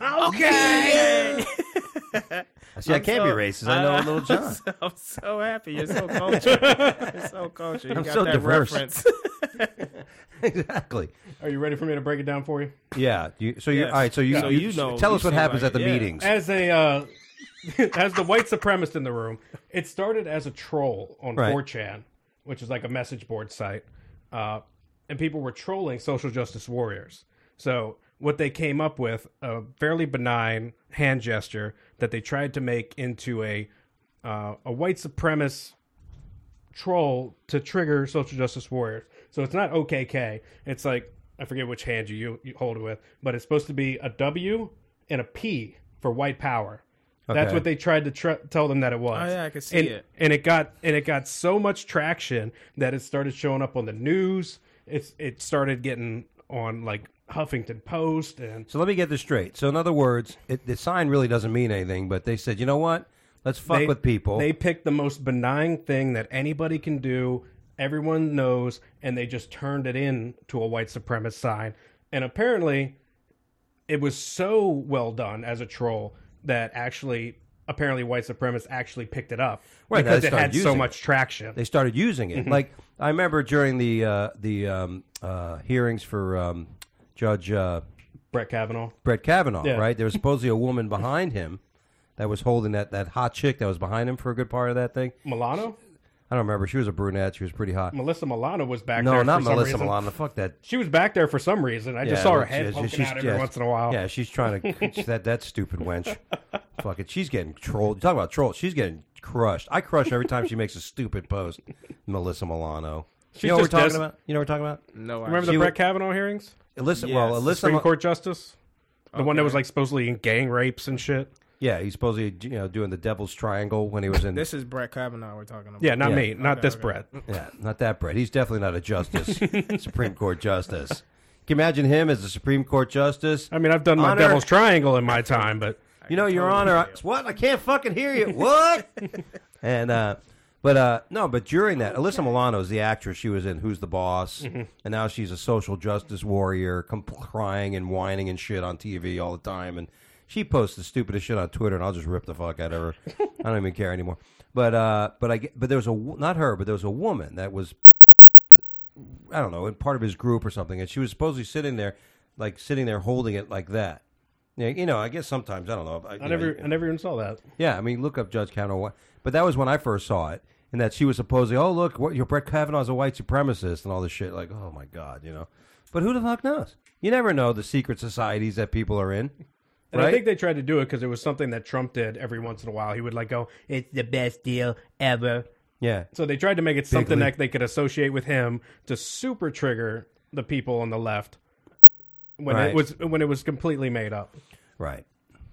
Okay. see, I can't be racist. I know Little John. I'm so happy. You're so cultured. You're so cultured. You I'm got so that diverse. reference. Exactly. Are you ready for me to break it down for you? Yeah. Yes. All right. So you know. tell You us what seem happens like- at the yeah. meetings. As as the white supremacist in the room, it started as a troll on Right. 4chan, which is like a message board site, and people were trolling social justice warriors. So what they came up with, a fairly benign hand gesture that they tried to make into a white supremacist troll to trigger social justice warriors. So it's not OKK. It's like, I forget which hand you hold it with, but it's supposed to be a W and a P for white power. That's Okay. what they tried to tell them that it was. Oh, yeah, I could see it. And it got so much traction that it started showing up on the news. It started getting on like Huffington Post and So let me get this straight. So in other words, the sign really doesn't mean anything, but they said, you know what? Let's fuck with people. They picked the most benign thing that anybody can do. Everyone knows, and they just turned it into a white supremacist sign. And apparently, it was so well done as a troll that actually, apparently, white supremacists actually picked it up Right, because they it had started so using much traction. They started using it. Like I remember during the hearings for Judge Brett Kavanaugh. Brett Kavanaugh, Yeah. right? There was supposedly a woman behind him that was holding that hot chick that was behind him for a good part of that thing. Milano? I don't remember. She was a brunette. She was pretty hot. Melissa Milano was back No, there not for some Melissa reason. Milano. Fuck that. She was back there for some reason. I just saw her head poking out every once in a while. Yeah, she's trying to that stupid wench. Fuck it. She's getting trolled. Talk about troll. She's getting crushed. I crush every time she makes a stupid post. Melissa Milano. She's You know what we're just talking des- about? You know what we're talking about? No, Remember the She Brett wa- Kavanaugh hearings? Alyssa, Yes. well, Alyssa, Supreme Court Justice? The one that Okay. was like supposedly in gang rapes and shit? yeah, he's supposedly doing the Devil's Triangle when he was in. This is Brett Kavanaugh we're talking about. Yeah, not Yeah. me. Not Okay, this okay. Brett. Yeah, not that Brett. He's definitely not a justice, Supreme Court justice. Can you imagine him as a Supreme Court justice? I mean, I've done my Honor- Devil's Triangle in my time, but You know, Your Honor. What? I can't fucking hear you. What? And but during that, Alyssa Milano is the actress. She was in Who's the Boss, and now she's a social justice warrior, crying and whining and shit on TV all the time. And she posts the stupidest shit on Twitter, and I'll just rip the fuck out of her. I don't even care anymore. But there was not her, but there was a woman that was, I don't know, in part of his group or something, and she was supposedly sitting there holding it like that. Yeah, I guess sometimes I don't know. I never even saw that. Yeah, I mean, look up Judge Kavanaugh. But that was when I first saw it, and that she was supposedly, oh, look, your Brett Kavanaugh's a white supremacist and all this shit. Like, oh, my God, But who the fuck knows? You never know the secret societies that people are in. And right? I think they tried to do it because it was something that Trump did every once in a while. He would go, "It's the best deal ever." Yeah. So they tried to make it something league. that they could associate with him to super trigger the people on the left when Right. it was completely made up. Right.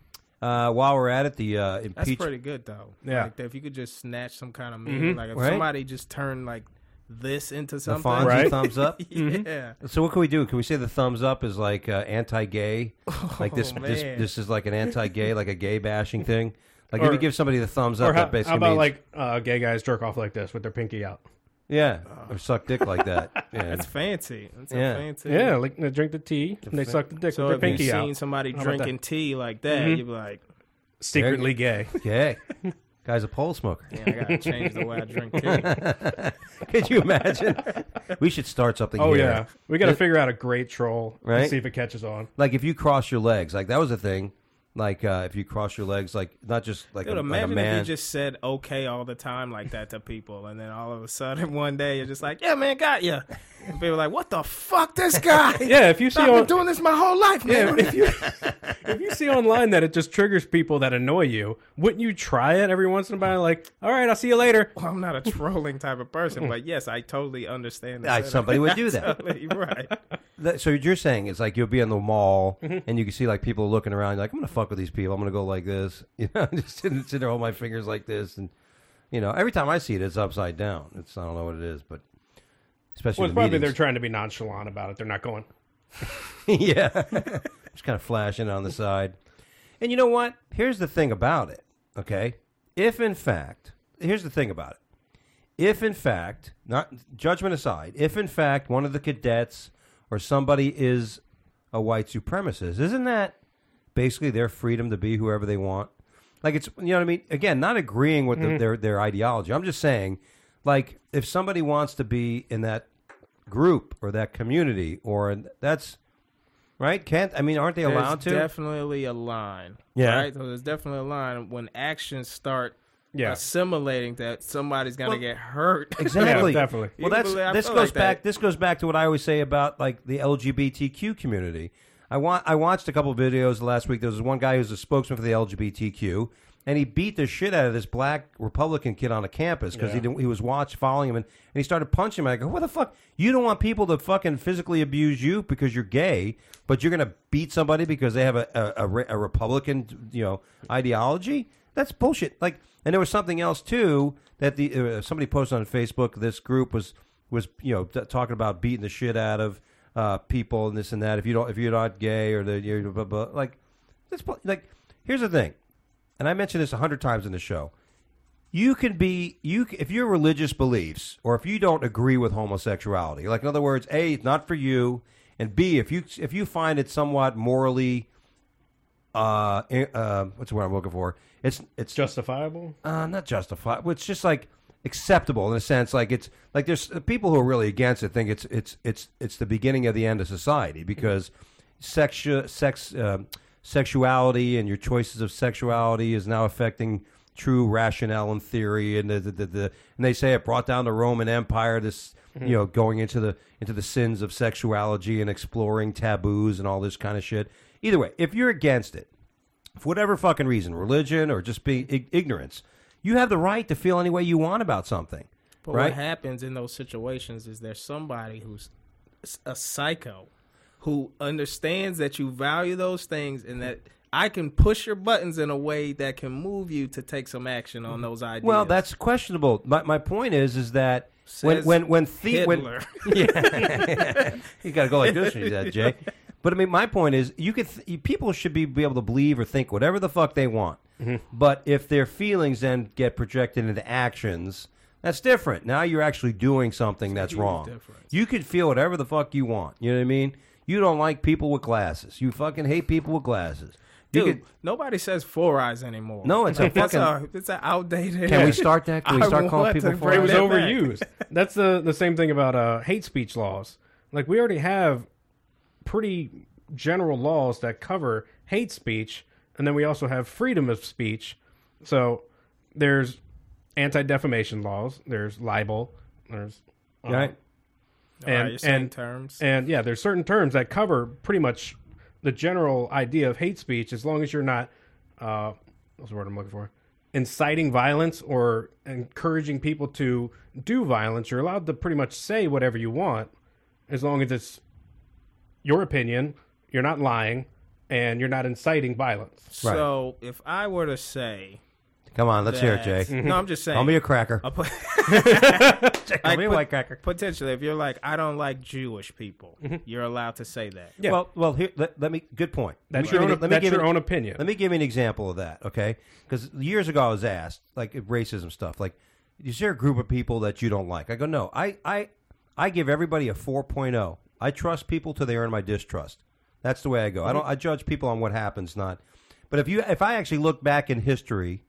While we're at it, the That's impeachment. pretty good though. Yeah. Like, if you could just snatch some kind of meme, like if Right. somebody just turned like this into The something. Fonzie Right. thumbs up. Yeah. So what can we do? Can we say the thumbs up is like anti-gay? Like this man. this is like an anti-gay, like a gay bashing thing? Like if Or- you give somebody the thumbs up, Or how that basically about means, gay guys jerk off like this with their pinky out? yeah, or suck dick like that. Yeah. That's fancy. That's Yeah. a fancy. Yeah, like they drink the tea and they suck the dick So with if their you've pinky seen out. somebody How about drinking tea like that, Mhm. you'd be like, Secretly gay. Gay. Guy's a pole smoker. yeah, I gotta change the way I drink tea. Could you imagine? We should start something Oh here. yeah, we got to figure out a great troll Right? and see if it catches on. Like if you cross your legs, like that was a thing. Like if you cross your legs, like not just like, Dude, like a imagine man. if you just said okay all the time like that to people, and then all of a sudden one day you're just like, yeah, man, got ya. And people are like, what the fuck, this guy? Yeah, if you see I've been on, doing this my whole life, man. if you see online that it just triggers people that annoy you, wouldn't you try it every once in a while? Like, all right, I'll see you later. Well, I'm not a trolling type of person, but yes, I totally understand that. Somebody would do that. Totally, right. So what you're saying is like you'll be in the mall Mm-hmm. and you can see like people looking around. You're like, I'm gonna fuck with these people. I'm gonna go like this. Just sit there, hold my fingers like this, and every time I see it, it's upside down. I don't know what it is, but especially Well, the probably they're meetings. trying to be nonchalant about it. They're not going. Yeah. Just kind of flashing on the side. And you know what? Here's the thing about it, okay? If in fact, here's the thing about it. If in fact, not judgment aside, if in fact one of the cadets or somebody is a white supremacist, isn't that basically their freedom to be whoever they want? Like it's, you know what I mean? Again, not agreeing with their ideology. I'm just saying, like, if somebody wants to be in that group or that community, or that's right, aren't they allowed to? There's definitely a line. Yeah. Right? So there's definitely a line when actions start Yeah. assimilating that somebody's going to Well, get hurt. Exactly. Yeah, definitely. Well, I this feel goes like back. that. This goes back to what I always say about like the LGBTQ community. I watched a couple of videos last week. There was one guy who's a spokesman for the LGBTQ, and he beat the shit out of this black Republican kid on a campus because he was following him, and he started punching him. I go, what the fuck? You don't want people to fucking physically abuse you because you're gay, but you're gonna beat somebody because they have a Republican ideology? That's bullshit. Like, and there was something else too that somebody posted on Facebook. This group was talking about beating the shit out of people and this and that. If you're not gay or you're blah, blah, like, that's like, here's the thing, and I mentioned this 100 times in the show. You can be if your religious beliefs, or if you don't agree with homosexuality, like in other words, A, it's not for you, and B, if you find it somewhat morally, what's the word I'm looking for? It's Justifiable? not justifiable. It's just like acceptable in a sense. Like it's like there's people who are really against it think it's the beginning of the end of society because sexuality and your choices of sexuality is now affecting true rationale and theory, and and they say it brought down the Roman Empire. This going into the sins of sexuality and exploring taboos and all this kind of shit. Either way, if you're against it, for whatever fucking reason, religion or just ignorance, you have the right to feel any way you want about something. But right? what happens in those situations is there's somebody who's a psycho who understands that you value those things and that I can push your buttons in a way that can move you to take some action on those ideas. Well, that's questionable. My point is that Says Hitler. Yeah, you got to go like this, Jay. But I mean, my point is, people should be able to believe or think whatever the fuck they want. But if their feelings then get projected into actions, that's different. Now you're actually doing something that's wrong. Difference. You could feel whatever the fuck you want. You know what I mean? You don't like people with glasses. You fucking hate people with glasses. Dude, nobody says four eyes anymore. No, it's a fucking. It's an outdated. Can we start that? Can we start I calling want people to four It bring was eyes? that back. overused. That's the same thing about hate speech laws. Like, we already have pretty general laws that cover hate speech, and then we also have freedom of speech. So there's anti-defamation laws, there's libel, there's Right. You're saying terms. and yeah, there's certain terms that cover pretty much the general idea of hate speech, as long as you're not what's the word I'm looking for? Inciting violence or encouraging people to do violence. You're allowed to pretty much say whatever you want, as long as it's your opinion, you're not lying, and you're not inciting violence. So if I were to say, Come on, let's hear it, Jay. no, I'm just saying. Call me a cracker. I'll put- Call me a white cracker. Potentially, if you're like, I don't like Jewish people, you're allowed to say that. Yeah. Well, here, let me. Good point. That's Let me your give own, you- that's your own opinion. Let me give you an example of that, okay? Because years ago I was asked, like racism stuff, like, is there a group of people that you don't like? I go, no. I give everybody a 4.0. I trust people till they earn my distrust. That's the way I go. I judge people on what happens, not. But if I actually look back in history,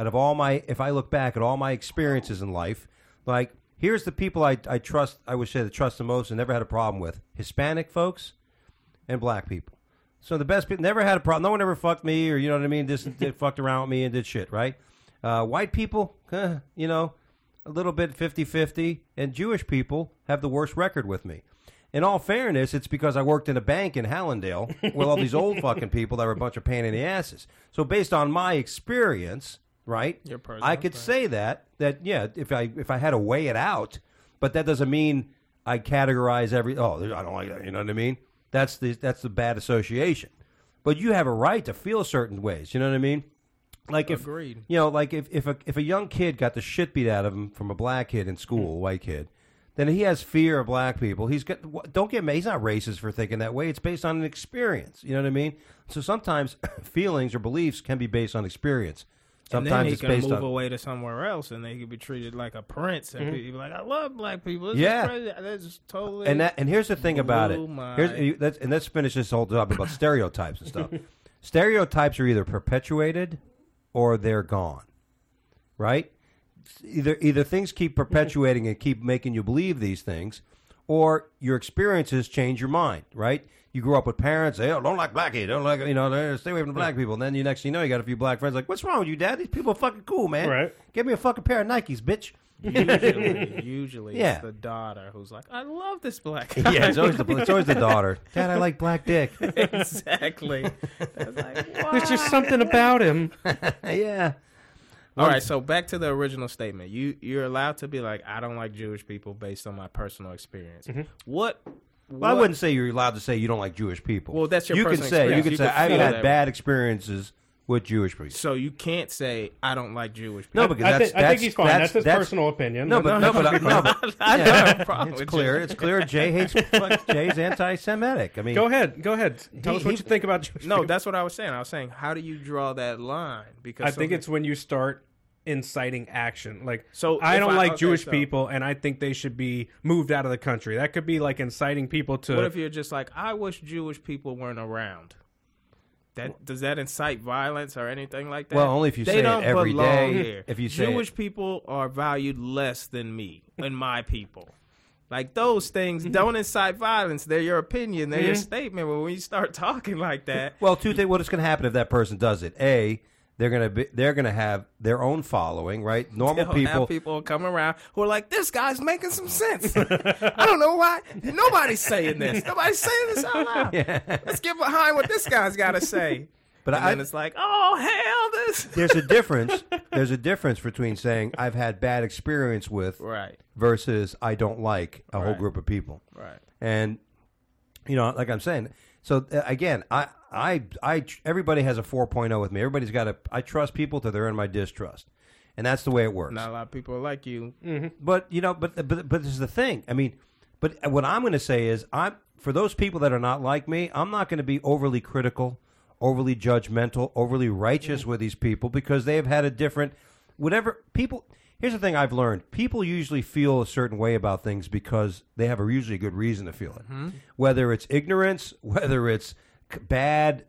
if I look back at all my experiences in life, like, here's the people I trust. I would say the trust the most and never had a problem with: Hispanic folks and black people. So the best people never had a problem. No one ever fucked me, or you know what I mean. Just fucked around with me and did shit, right? White people, a little bit 50-50, and Jewish people have the worst record with me. In all fairness, it's because I worked in a bank in Hallandale with all these old fucking people that were a bunch of pain in the asses. So based on my experience, right, Your personal I could say that yeah, if I had to weigh it out, but that doesn't mean I categorize I don't like that. You know what I mean? That's the bad association. But you have a right to feel certain ways. You know what I mean? Like if Agreed. if a young kid got the shit beat out of him from a black kid in school, a white kid, then he has fear of black people. He's not racist for thinking that way. It's based on an experience. You know what I mean? So sometimes feelings or beliefs can be based on experience. And then Sometimes he it's can based move on away to somewhere else, and they could be treated like a prince, and people be like, "I love black people." This Yeah. is crazy. That's totally. and here's the thing about it. blew my- Let's finish this whole topic about stereotypes and stuff. Stereotypes are either perpetuated or they're gone, right? Either things keep perpetuating and keep making you believe these things, or your experiences change your mind, right? You grew up with parents, they don't like black kids, don't like, stay away from the black people. And then you next thing you know, you got a few black friends like, what's wrong with you, Dad? These people are fucking cool, man. Right. Give me a fucking pair of Nikes, bitch. Usually Yeah. it's the daughter who's like, "I love this black." Yeah, it's always the daughter. Dad, I like black dick. Exactly. That's like, There's just something about him. Yeah. All right, so back to the original statement. You're allowed to be like, I don't like Jewish people based on my personal experience. What? Well, I wouldn't say you're allowed to say you don't like Jewish people. Well, that's your you can personal say experience. you can You say can I've feel had that bad experiences with Jewish people. So you can't say I don't like Jewish people. No, because I think he's fine. That's his personal opinion. No, but I don't have a problem it's with clear. Jewish It's clear. Jay's anti-Semitic. I mean, Go ahead. Tell us what you think about Jewish No, people. that's what I was saying. I was saying, how do you draw that line? Because I think it's when you start inciting action. Like, So I if don't I- like okay, Jewish so- people, and I think they should be moved out of the country. That could be like inciting people to. What if you're just like, I wish Jewish people weren't around? Does that incite violence or anything like that? Well, only if you they say it don't every belong day. Here. If you say Jewish it- people are valued less than me and my people. Like, those things don't incite violence. They're your opinion. They're your statement. But when you start talking like that, Well, two things. What is going to happen if that person does it? A, they're going to have their own following, right? Normal they'll people. have people come around who are like, this guy's making some sense. I don't know why. Nobody's saying this. Nobody's saying this out loud. Let's get behind what this guy's got to say. But And then it's like, oh, hell, this. There's a difference. There's a difference between saying I've had bad experience with Right, versus I don't like a whole Right. group of people. right. And like I'm saying, so again, I everybody has a 4.0 with me. Everybody's got I trust people till they're in my distrust, and that's the way it works. Not a lot of people are like you. But but this is the thing. I mean, but what I'm going to say is, for those people that are not like me, I'm not going to be overly critical, overly judgmental, overly righteous with these people because they have had a different whatever people. Here's the thing I've learned: people usually feel a certain way about things because they have usually a good reason to feel it. Whether it's ignorance, whether it's bad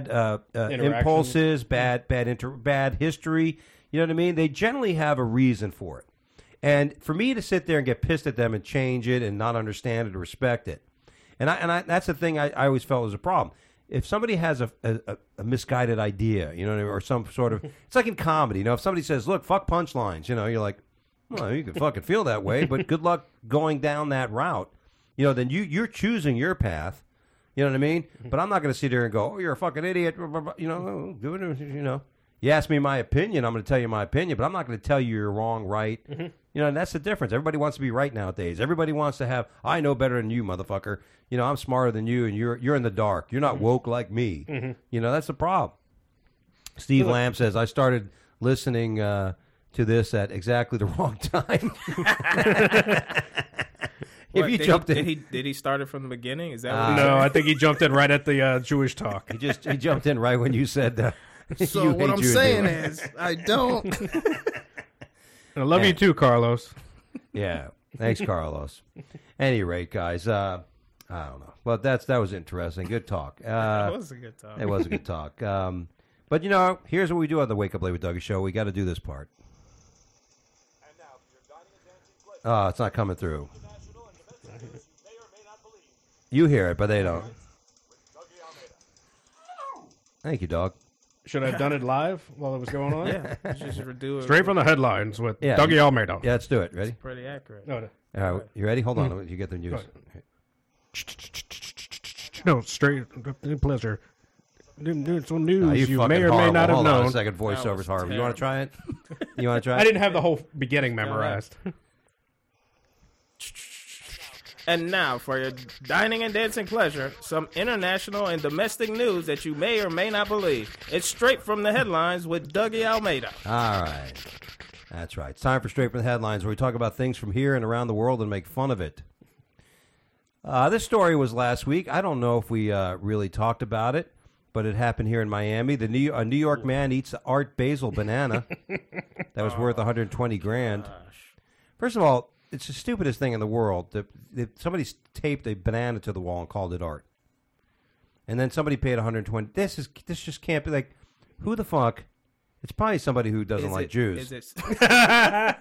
impulses, bad history. You know what I mean? They generally have a reason for it. And for me to sit there and get pissed at them and change it and not understand it or respect it, and that's the thing I always felt was a problem. If somebody has a misguided idea, you know, or some sort of, it's like in comedy, you know, if somebody says, "Look, fuck punchlines," you know, you're like, well, you can fucking feel that way, but good luck going down that route. You know, then you're choosing your path. You know what I mean? But I'm not going to sit there and go, "Oh, you're a fucking idiot." You know, you know. You ask me my opinion, I'm going to tell you my opinion, but I'm not going to tell you you're wrong, right? You know, and that's the difference. Everybody wants to be right nowadays. Everybody wants to have, I know better than you, motherfucker. You know, I'm smarter than you, and you're in the dark. You're not woke like me. You know, that's the problem. Steve Lamb says, I started listening to this at exactly the wrong time. If What, you did jumped he, in, did he start it from the beginning? Is that what he No, I think he jumped in right at the Jewish talk. he jumped in right when you said So you what hate I'm Jews. saying is, I don't. I love you too, Carlos. Yeah. Thanks, Carlos. Any rate, guys, I don't know. But that was interesting. Good talk. That was a good talk. It was a good talk. But, you know, here's what we do on the Wake Up Late with Dougie show. We got to do this part. Oh, it's not coming through. You hear it, but they don't. Thank you, dog. Should I have done it live while it was going on? Yeah, just do it. Straight from the headlines with Yeah. Dougie Almeida. Yeah, let's do it. Ready? Pretty accurate. No, no. All right, you ready? Hold on. You get the news. No, straight pleasure. Some news Oh, you fucking may or may horrible. not have Hold on a known. second. Voiceover's horrible. You want to try it? You want to try it? I didn't have the whole beginning memorized. And now, for your dining and dancing pleasure, some international and domestic news that you may or may not believe. It's straight from the headlines with Dougie Almeida. All right. That's right. It's time for Straight from the Headlines, where we talk about things from here and around the world and make fun of it. This story was last week. I don't know if we really talked about it, but it happened here in Miami. A New York man eats Art Basel banana that was worth $120,000. First of all, it's the stupidest thing in the world. Somebody taped a banana to the wall and called it art, and then somebody paid $120. This just can't be like, who the fuck? It's probably somebody who doesn't like Jews. That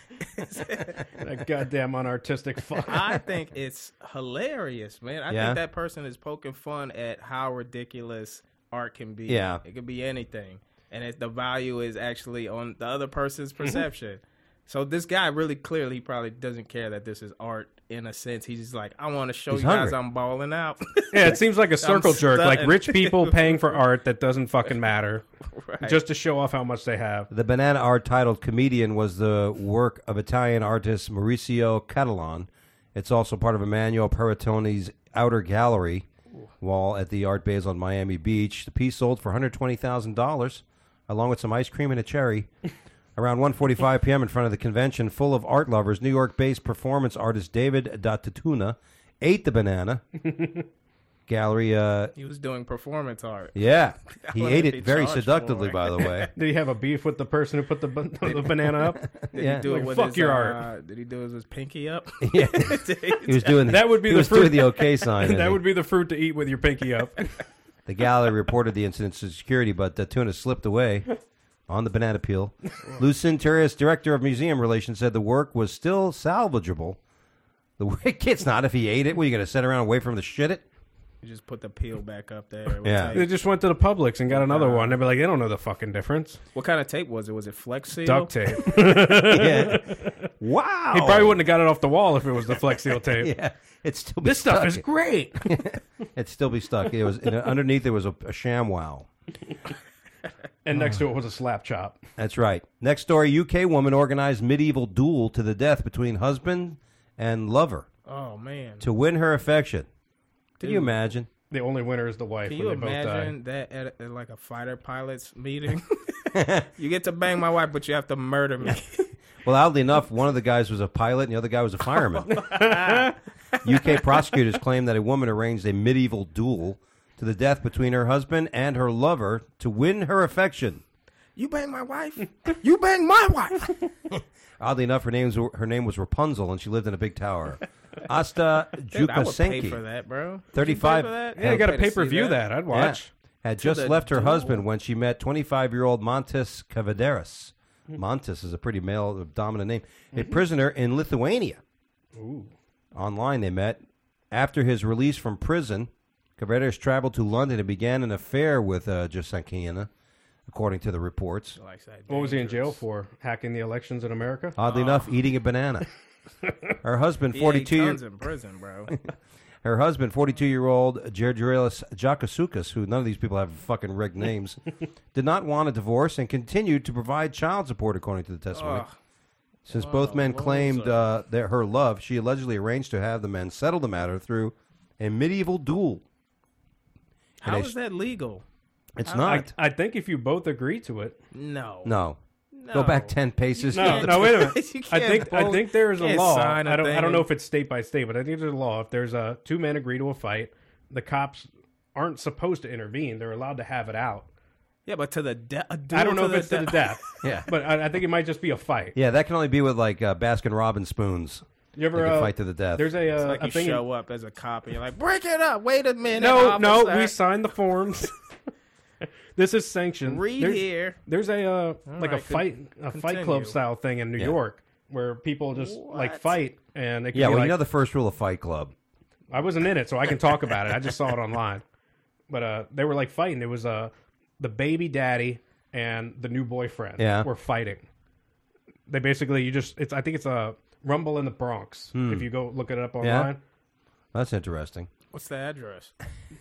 goddamn unartistic fuck. I think it's hilarious, man. I Yeah? think that person is poking fun at how ridiculous art can be. Yeah. It could be anything. And the value is actually on the other person's perception. So this guy really clearly, he probably doesn't care that this is art in a sense. He's just like, I want to show He's you guys hungry. I'm balling out. Yeah, it seems like a circle jerk. Like stunting. rich people paying for art that doesn't fucking matter. Right. Just to show off how much they have. The banana art titled Comedian was the work of Italian artist Mauricio Catalan. It's also part of Emmanuel Peritoni's outer gallery wall at the Art Basel on Miami Beach. The piece sold for $120,000, along with some ice cream and a cherry. Around 1:45 p.m. in front of the convention full of art lovers, New York-based performance artist David Datatuna ate the banana, gallery. He was doing performance art. Yeah, he wonder ate if it he very charged seductively, for it. by the way. Did he have a beef with the person who put the banana up? Did Yeah. he do Like, it with fuck his, your art. Did he do it with his pinky up? Yeah, he was doing That would be he the was fruit. doing the okay sign. That would be the fruit to eat with your pinky up. The gallery reported the incident to security, but the tuna slipped away on the banana peel. Lou Centurious, director of museum relations, said the work was still salvageable. It's not if he ate it. What, are you going to sit around and wait for him to shit it? You just put the peel back up there. Yeah. They just went to the Publix and got another one. They'd be like, they don't know the fucking difference. What kind of tape was it? Was it Flex Seal? Duct tape. Yeah. Wow. He probably wouldn't have got it off the wall if it was the Flex Seal tape. Yeah. It's still be This stuff stuck. is great. It'd still be stuck. It was underneath. There was a ShamWow. And next to it was a slap chop. That's right. Next story: UK woman organized medieval duel to the death between husband and lover Oh man. to win her affection. Can you Dude. imagine? The only winner is the wife Can when you they both die. imagine that at like a fighter pilot's meeting? You get to bang my wife, but you have to murder me. Well, oddly enough, one of the guys was a pilot and the other guy was a fireman. UK prosecutors claim that a woman arranged a medieval duel to the death between her husband and her lover to win her affection. You bang my wife? You bang my wife? Oddly enough, her name was Rapunzel, and she lived in a big tower. Asta Dude, I would pay for Jukasenki, that, bro. 35. Would you pay for that? Yeah, you got to Pay to see pay-per-view that. I'd watch. had just the left her duel. husband when she met 25-year-old Montes Kavaderas. Montes is a pretty male-dominant name. A prisoner in Lithuania. Ooh. Online they met. After his release from prison, Kavaderas traveled to London and began an affair with Jasenkiana, according to the reports. Likes that What was he in jail dangerous. for? Hacking the elections in America? Oddly enough, eating a banana. Her husband, He ate 42 tons in prison, bro. Her husband, 42-year-old Georgios Jakasoukas, who none of these people have fucking rigged names, did not want a divorce and continued to provide child support, according to the testimony. Ugh. Since both men what claimed was her love, she allegedly arranged to have the men settle the matter through a medieval duel. How And is that legal? It's I, not. I think if you both agree to it. No. No. Go back 10 paces. No, wait a minute. You I can't think there's a can't law. sign a I don't thing know and- if it's state by state, but I think there's a law. If there's two men agree to a fight, the cops aren't supposed to intervene. They're allowed to have it out. Yeah, but to the death. I don't know if it's to the death. Yeah. But I think it might just be a fight. Yeah, that can only be with like Baskin Robbins spoons. You ever They can fight to the death. There's It's a like you thing. show up as a cop and you're like, break it up. Wait a minute. No, officer. we signed the forms. This is sanctioned. Read There's- here. There's a like right, a fight continue. club style thing in New Yeah. York where people just like What? fight and it can Yeah, be well, like, you know the first rule of Fight Club. I wasn't in it, so I can talk about it. I just saw it online. But they were like fighting. It was the baby daddy and the new boyfriend Yeah. were fighting. They basically I think it's a Rumble in the Bronx. If you go look it up online. That's interesting. What's the address?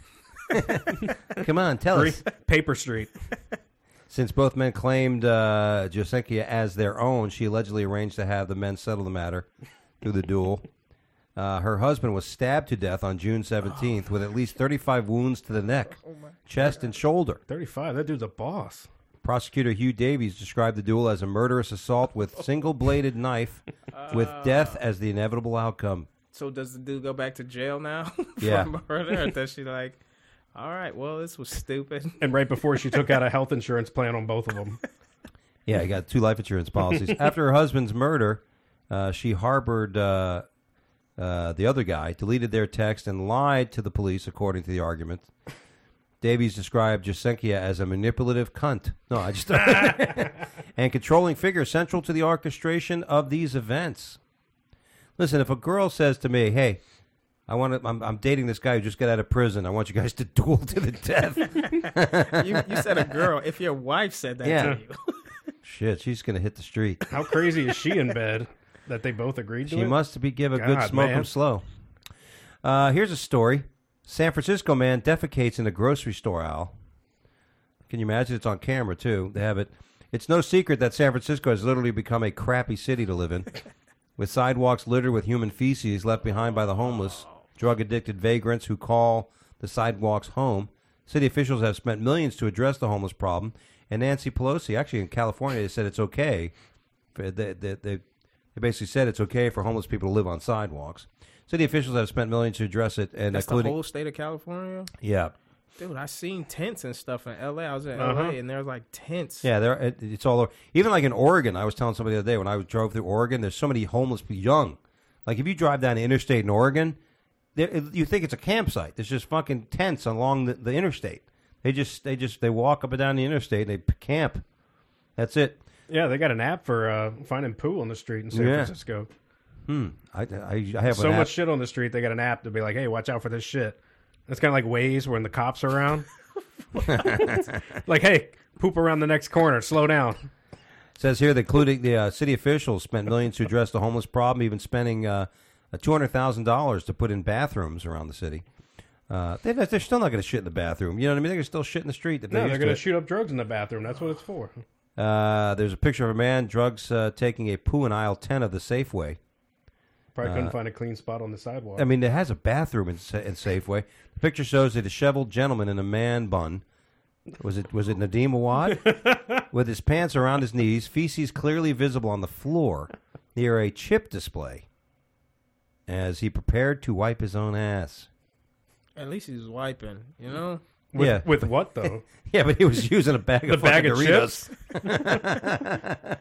Come on, tell us. Paper Street. Since both men claimed Josenkia as their own, she allegedly arranged to have the men settle the matter through the duel. Her husband was stabbed to death on June 17th with at least 35 wounds to the neck, chest, and shoulder. 35. That dude's a boss. Prosecutor Hugh Davies described the duel as a murderous assault with single-bladed knife with death as the inevitable outcome. So does the dude go back to jail now for Yeah. murder? Or does she like, all right, well, this was stupid. And right before she took out a health insurance plan on both of them. Yeah, he got 2 life insurance policies. After her husband's murder, she harbored the other guy, deleted their text, and lied to the police, according to the argument. Davies described Jasenkia as a manipulative cunt. No, I just and controlling figure central to the orchestration of these events. Listen, if a girl says to me, "Hey, I'm dating this guy who just got out of prison. I want you guys to duel to the death." You said a girl. If your wife said that Yeah. to you. Shit, she's gonna hit the street. How crazy is she in bed that they both agreed to She it? must give a good God, smoke 'em man. slow. Here's a story. San Francisco man defecates in a grocery store aisle. Can you imagine? It's on camera, too. They have it. It's no secret that San Francisco has literally become a crappy city to live in, with sidewalks littered with human feces left behind by the homeless, drug-addicted vagrants who call the sidewalks home. City officials have spent millions to address the homeless problem, and Nancy Pelosi, actually in California, they said it's okay. They basically said it's okay for homeless people to live on sidewalks. City officials have spent millions to address it, and That's including the whole state of California? yeah. Dude, I seen tents and stuff in L.A. I was in L.A. and there was like tents. Yeah, it's all over. Even like in Oregon, I was telling somebody the other day when I drove through Oregon, there's so many homeless people, young. Like if you drive down the interstate in Oregon, you think it's a campsite. There's just fucking tents along the interstate. They walk up and down the interstate. They camp. That's it. Yeah, they got an app for finding poo on the street in San Francisco. I have So an much app. shit on the street, they got an app to be like, hey, watch out for this shit. It's kind of like Waze when the cops are around. Like, hey, poop around the next corner. Slow down. It says here that including the city officials spent millions to address the homeless problem, even spending $200,000 to put in bathrooms around the city. They're still not going to shit in the bathroom. You know what I mean? They're going to still shit in the street. No, they're going to shoot up drugs in the bathroom. That's what it's for. There's a picture of a man, drugs taking a poo in aisle 10 of the Safeway. Probably couldn't find a clean spot on the sidewalk. I mean, it has a bathroom in Safeway. The picture shows a disheveled gentleman in a man bun. Was it Nadeem Awad? With his pants around his knees, feces clearly visible on the floor near a chip display as he prepared to wipe his own ass. At least he was wiping, you know? With what, though? Yeah, but he was using a bag of bag fucking of Doritos.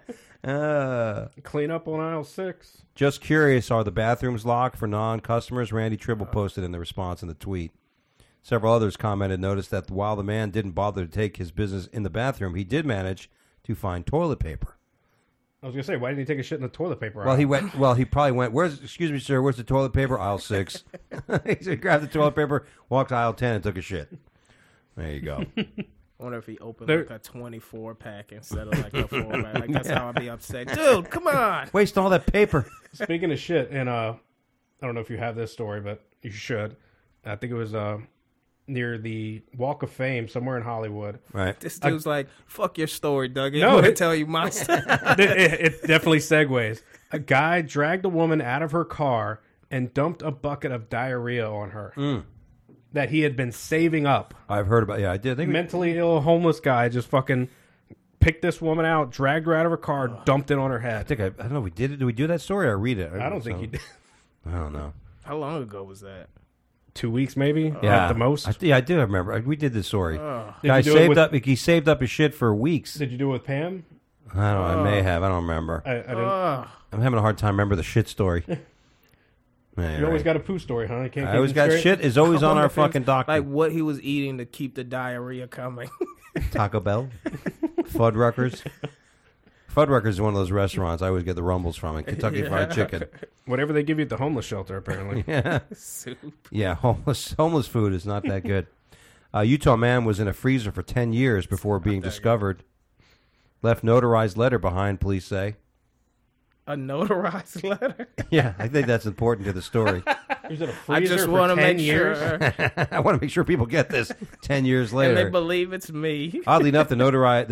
Clean up on aisle 6. Just curious, are the bathrooms locked for non-customers? Randy Tribble posted in the response in the tweet. Several others commented, noticed that while the man didn't bother to take his business in the bathroom, he did manage to find toilet paper. I was going to say, why didn't he take a shit in the toilet paper Well, aisle? he probably went, excuse me, sir, where's the toilet paper? Aisle 6. He grabbed the toilet paper, walked to aisle 10, and took a shit. There you go. I wonder if he opened like a 24-pack instead of like a 4-pack. Like, that's how I'd be upset. Dude, come on. Waste all that paper. Speaking of shit, and I don't know if you have this story, but you should. I think it was near the Walk of Fame somewhere in Hollywood. Right. This dude's like, fuck your story, Dougie. No, I'm going to it- tell you my story. It definitely segues. A guy dragged a woman out of her car and dumped a bucket of diarrhea on her that he had been saving up. I've heard about I did. I think Mentally ill homeless guy just fucking picked this woman out, dragged her out of her car, dumped it on her head. I don't know. We did it. Did we do that story or read it? I don't think he did. I don't know. How long ago was that? 2 weeks maybe Yeah, at the most. I do remember. We did this story. Did Guy you do it saved with- up. He saved up his shit for weeks. Did you do it with Pam? I don't know. I may have. I don't remember. I didn't. I'm having a hard time remember the shit story. You always got a poo story, huh? You can't I keep always them got straight? shit is always I on wonder our if it's fucking docket. Like what he was eating to keep the diarrhea coming. Taco Bell, Fuddruckers. Fuddruckers is one of those restaurants I always get the rumbles from. And Kentucky Fried Chicken. Whatever they give you at the homeless shelter, apparently. Yeah, Soup. yeah. Homeless food is not that good. A Utah man was in a freezer for 10 years before being discovered. Left notarized letter behind, police say. A notarized letter? Yeah, I think that's important to the story. He was in a I freezer just for want to 10 make years. sure. I want to make sure people get this 10 years And they later. believe it's me. Oddly enough, the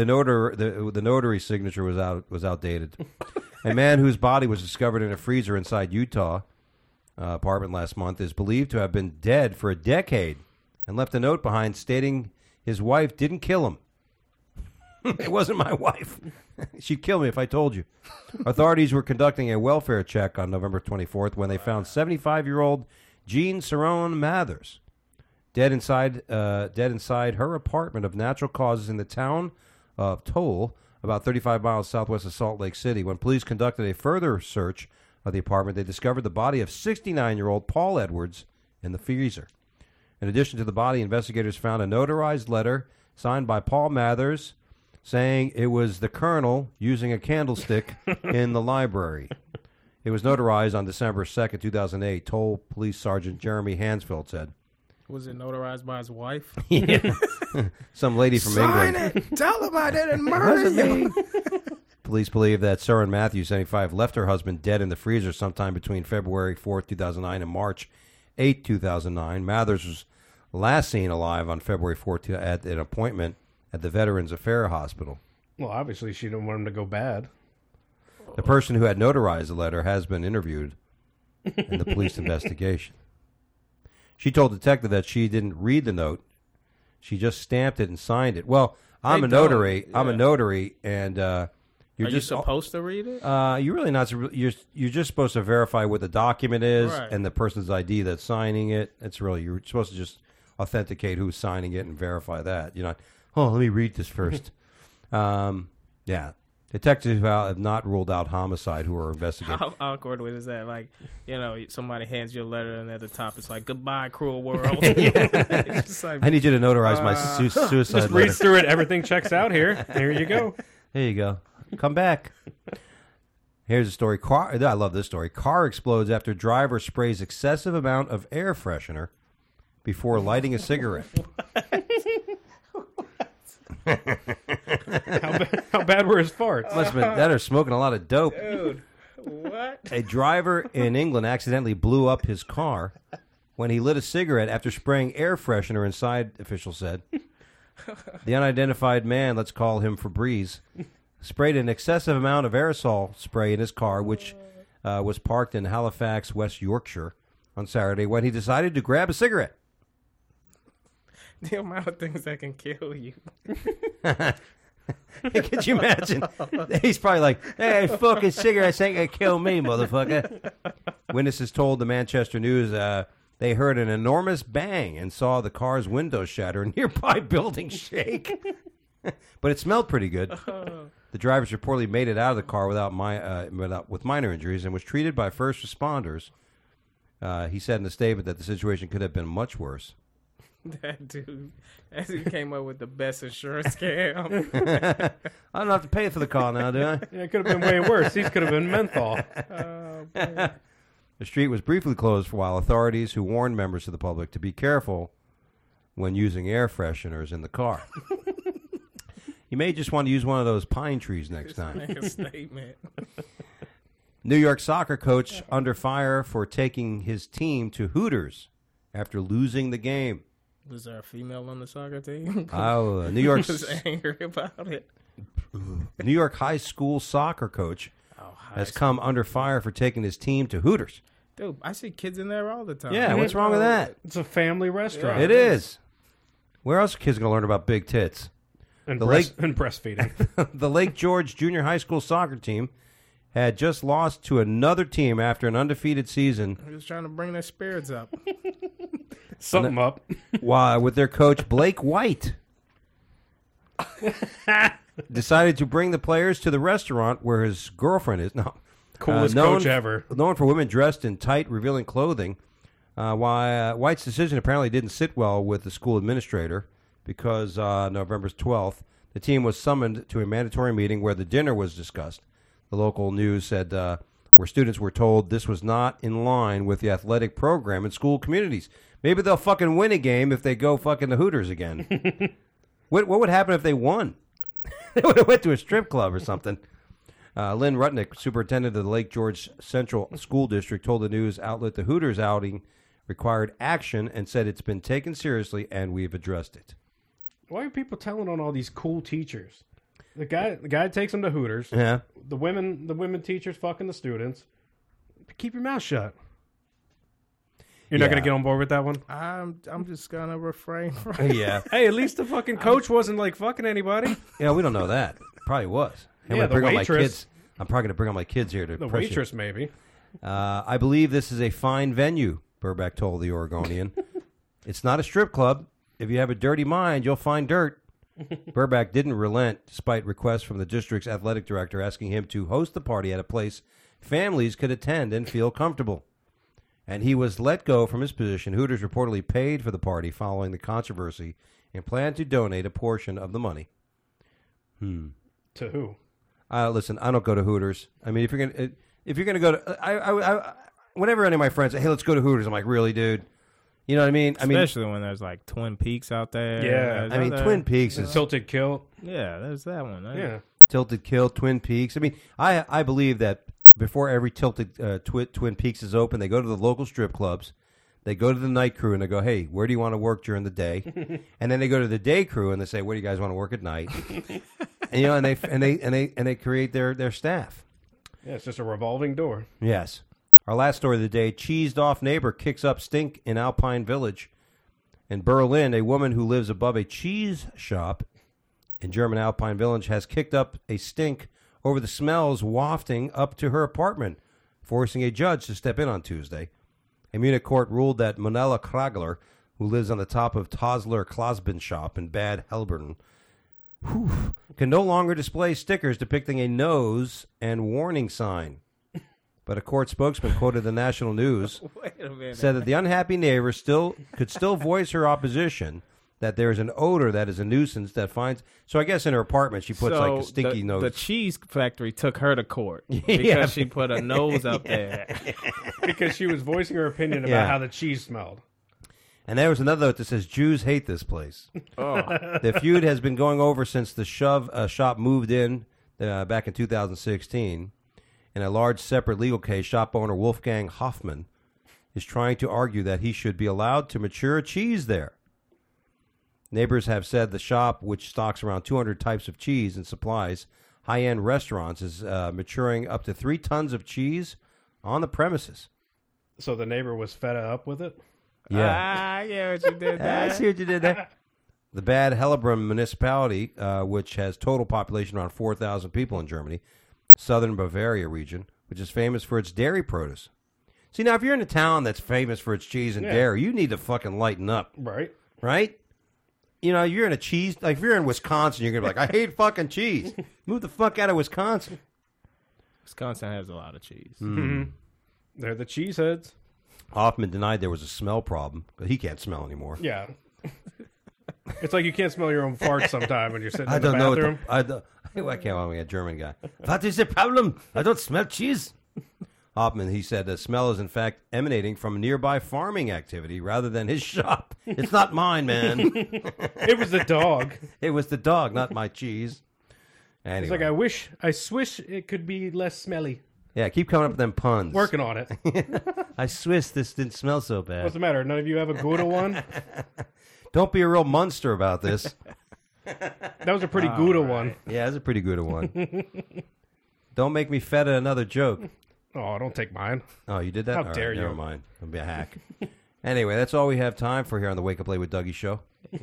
notary signature was outdated. A man whose body was discovered in a freezer inside Utah apartment last month is believed to have been dead for a decade and left a note behind stating his wife didn't kill him. It wasn't my wife. She'd kill me if I told you. Authorities were conducting a welfare check on November 24th when they found 75-year-old Jean Cerrone Mathers dead inside her apartment of natural causes in the town of Toll, about 35 miles southwest of Salt Lake City. When police conducted a further search of the apartment, they discovered the body of 69-year-old Paul Edwards in the freezer. In addition to the body, investigators found a notarized letter signed by Paul Mathers saying it was the colonel using a candlestick in the library. It was notarized on December 2nd, 2008, Toll Police Sergeant Jeremy Hansfield said. Was it notarized by his wife? Yeah. Some lady from Sign England. it! Tell him I didn't murder you! Police believe that Sarah Matthews, 75, left her husband dead in the freezer sometime between February 4th, 2009 and March 8, 2009. Mathers was last seen alive on February 4th at an appointment at the Veterans Affairs Hospital. Well, obviously, she didn't want him to go bad. The person who had notarized the letter has been interviewed in the police investigation. She told the detective that she didn't read the note. She just stamped it and signed it. Well, I'm a notary, and You're Are you supposed to read it? You're really not. You're just supposed to verify what the document is Right. and the person's ID that's signing it. It's really you're supposed to just authenticate who's signing it and verify that. You're not. Oh, let me read this first. Yeah, detectives have not ruled out homicide who are investigating. How awkward was that? Like, somebody hands you a letter and at the top it's like, "Goodbye, cruel world." It's just like, I need you to notarize my suicide Just letter. reads through it. Everything checks out here. There you go. There you go. Come back. Here's a story. I love this story. Car explodes after driver sprays excessive amount of air freshener before lighting a cigarette. How bad were his farts? Must have been that or smoking a lot of dope. dude, what? A driver in England accidentally blew up his car when he lit a cigarette after spraying air freshener inside, officials said. The unidentified man, let's call him Febreze, sprayed an excessive amount of aerosol spray in his car, which was parked in Halifax, West Yorkshire, on Saturday when he decided to grab a cigarette. The amount of things that can kill you. Could you imagine? He's probably like, hey, fucking cigarettes ain't gonna kill me, motherfucker. Witnesses told the Manchester News they heard an enormous bang and saw the car's windows shatter and nearby buildings shake. But it smelled pretty good. The drivers reportedly made it out of the car with minor injuries and was treated by first responders. He said in a statement that the situation could have been much worse. That dude came up with the best insurance scam. I don't have to pay for the car now, do I? Yeah, it could have been way worse. These could have been menthol. The street was briefly closed for a while. Authorities who warned members of the public to be careful when using air fresheners in the car. You may just want to use one of those pine trees next time. Make a statement. New York soccer coach under fire for taking his team to Hooters after losing the game. Was there a female on the soccer team? Oh, New York's was angry about it. New York high school soccer coach has come under fire for taking his team to Hooters. Dude, I see kids in there all the time. Yeah, what's wrong with that? It's a family restaurant. It is. Where else are kids going to learn about big tits? And, The and breastfeeding. The Lake George Junior High School soccer team had just lost to another team after an undefeated season I'm just trying to bring their spirits up. Something up. with their coach Blake White. Decided to bring the players to the restaurant where his girlfriend is. No, Coolest coach ever. Known for women dressed in tight, revealing clothing. White's decision apparently didn't sit well with the school administrator because November 12th, the team was summoned to a mandatory meeting where the dinner was discussed. The local news said where students were told this was not in line with the athletic program in school communities. Maybe they'll fucking win a game if they go fucking to Hooters again. What would happen if they won? They would have went to a strip club or something. Lynn Rutnick, superintendent of the Lake George Central School District, told the news outlet the Hooters outing required action and said it's been taken seriously and we've addressed it. Why are people telling on all these cool teachers? The guy takes them to Hooters. Yeah. The women teachers fucking the students. Keep your mouth shut. You're not Yeah. going to get on board with that one? I'm just gonna refrain from. Yeah. Hey, at least the fucking coach wasn't like fucking anybody. Yeah, we don't know that. Probably was. I'm Yeah, gonna bring the all my waitress. kids. I'm probably going to bring all my kids here to The press you. waitress, maybe. I believe this is a fine venue, Burback told the Oregonian. It's not a strip club. If you have a dirty mind, you'll find dirt. Burback didn't relent despite requests from the district's athletic director asking him to host the party at a place families could attend and feel comfortable. And he was let go from his position. Hooters reportedly paid for the party following the controversy and planned to donate a portion of the money. To who? Listen, I don't go to Hooters. I mean, if you're gonna go to, I whenever any of my friends say, "Hey, let's go to Hooters," I'm like, "Really, dude?" You know what I mean? Especially when there's like Twin Peaks out there. Yeah. I mean, Twin Peaks is Tilted Kilt. Yeah, there's that one. Yeah. Tilted Kill, Twin Peaks. I mean, I believe that before every Tilted Twin Peaks is open, they go to the local strip clubs, they go to the night crew, and they go, "Hey, where do you want to work during the day?" And then they go to the day crew and they say, "Where do you guys want to work at night?" And you know, and they create their staff. Yeah, it's just a revolving door. Yes. Our last story of the day, cheesed off neighbor kicks up stink in Alpine Village. In Berlin, a woman who lives above a cheese shop in German Alpine Village has kicked up a stink over the smells wafting up to her apartment, forcing a judge to step in on Tuesday. A Munich court ruled that Manella Kragler, who lives on the top of Tosler Klasben shop in Bad Helbern, can no longer display stickers depicting a nose and warning sign. But a court spokesman quoted the National News, said that the unhappy neighbor could still voice her opposition, that there is an odor that is a nuisance that finds... So I guess in her apartment she puts like a stinky nose. The cheese factory took her to court because she put a nose up there. Because she was voicing her opinion about how the cheese smelled. And there was another note that says, Jews hate this place. The feud has been going over since the shop moved in back in 2016. In a large separate legal case, shop owner Wolfgang Hoffman is trying to argue that he should be allowed to mature cheese there. Neighbors have said the shop, which stocks around 200 types of cheese and supplies high-end restaurants, is maturing up to 3 tons of cheese on the premises. So the neighbor was fed up with it? Yeah. I get what you did there. I see what you did there. The Bad Hellerbrunn municipality, which has total population around 4,000 people in Germany, southern Bavaria region, which is famous for its dairy produce. See, now, if you're in a town that's famous for its cheese and dairy, you need to fucking lighten up. Right. Right? You know, you're in a cheese... Like, if you're in Wisconsin, you're going to be like, I hate fucking cheese. Move the fuck out of Wisconsin. Wisconsin has a lot of cheese. Mm-hmm. They're the cheeseheads. Hoffman denied there was a smell problem, but he can't smell anymore. Yeah. It's like you can't smell your own farts sometime when you're sitting in the don't know bathroom. I can't want to be a German guy. What is the problem? I don't smell cheese. Hoffman, he said, the smell is in fact emanating from nearby farming activity rather than his shop. It's not mine, man. It was the dog. It was the dog, not my cheese. Anyway. It's like, I swish it could be less smelly. Yeah, keep coming up with them puns. Working on it. I swish this didn't smell so bad. What's the matter? None of you have a Gouda one? Don't be a real monster about this. That was a pretty Gouda one. Yeah, that's a pretty good one. Don't make me fed at another joke. Oh, don't take mine. Oh, you did that? How All dare right, you. Never mind. I'll be a hack. Anyway, that's all we have time for here on the Wake Up Late with Dougie show.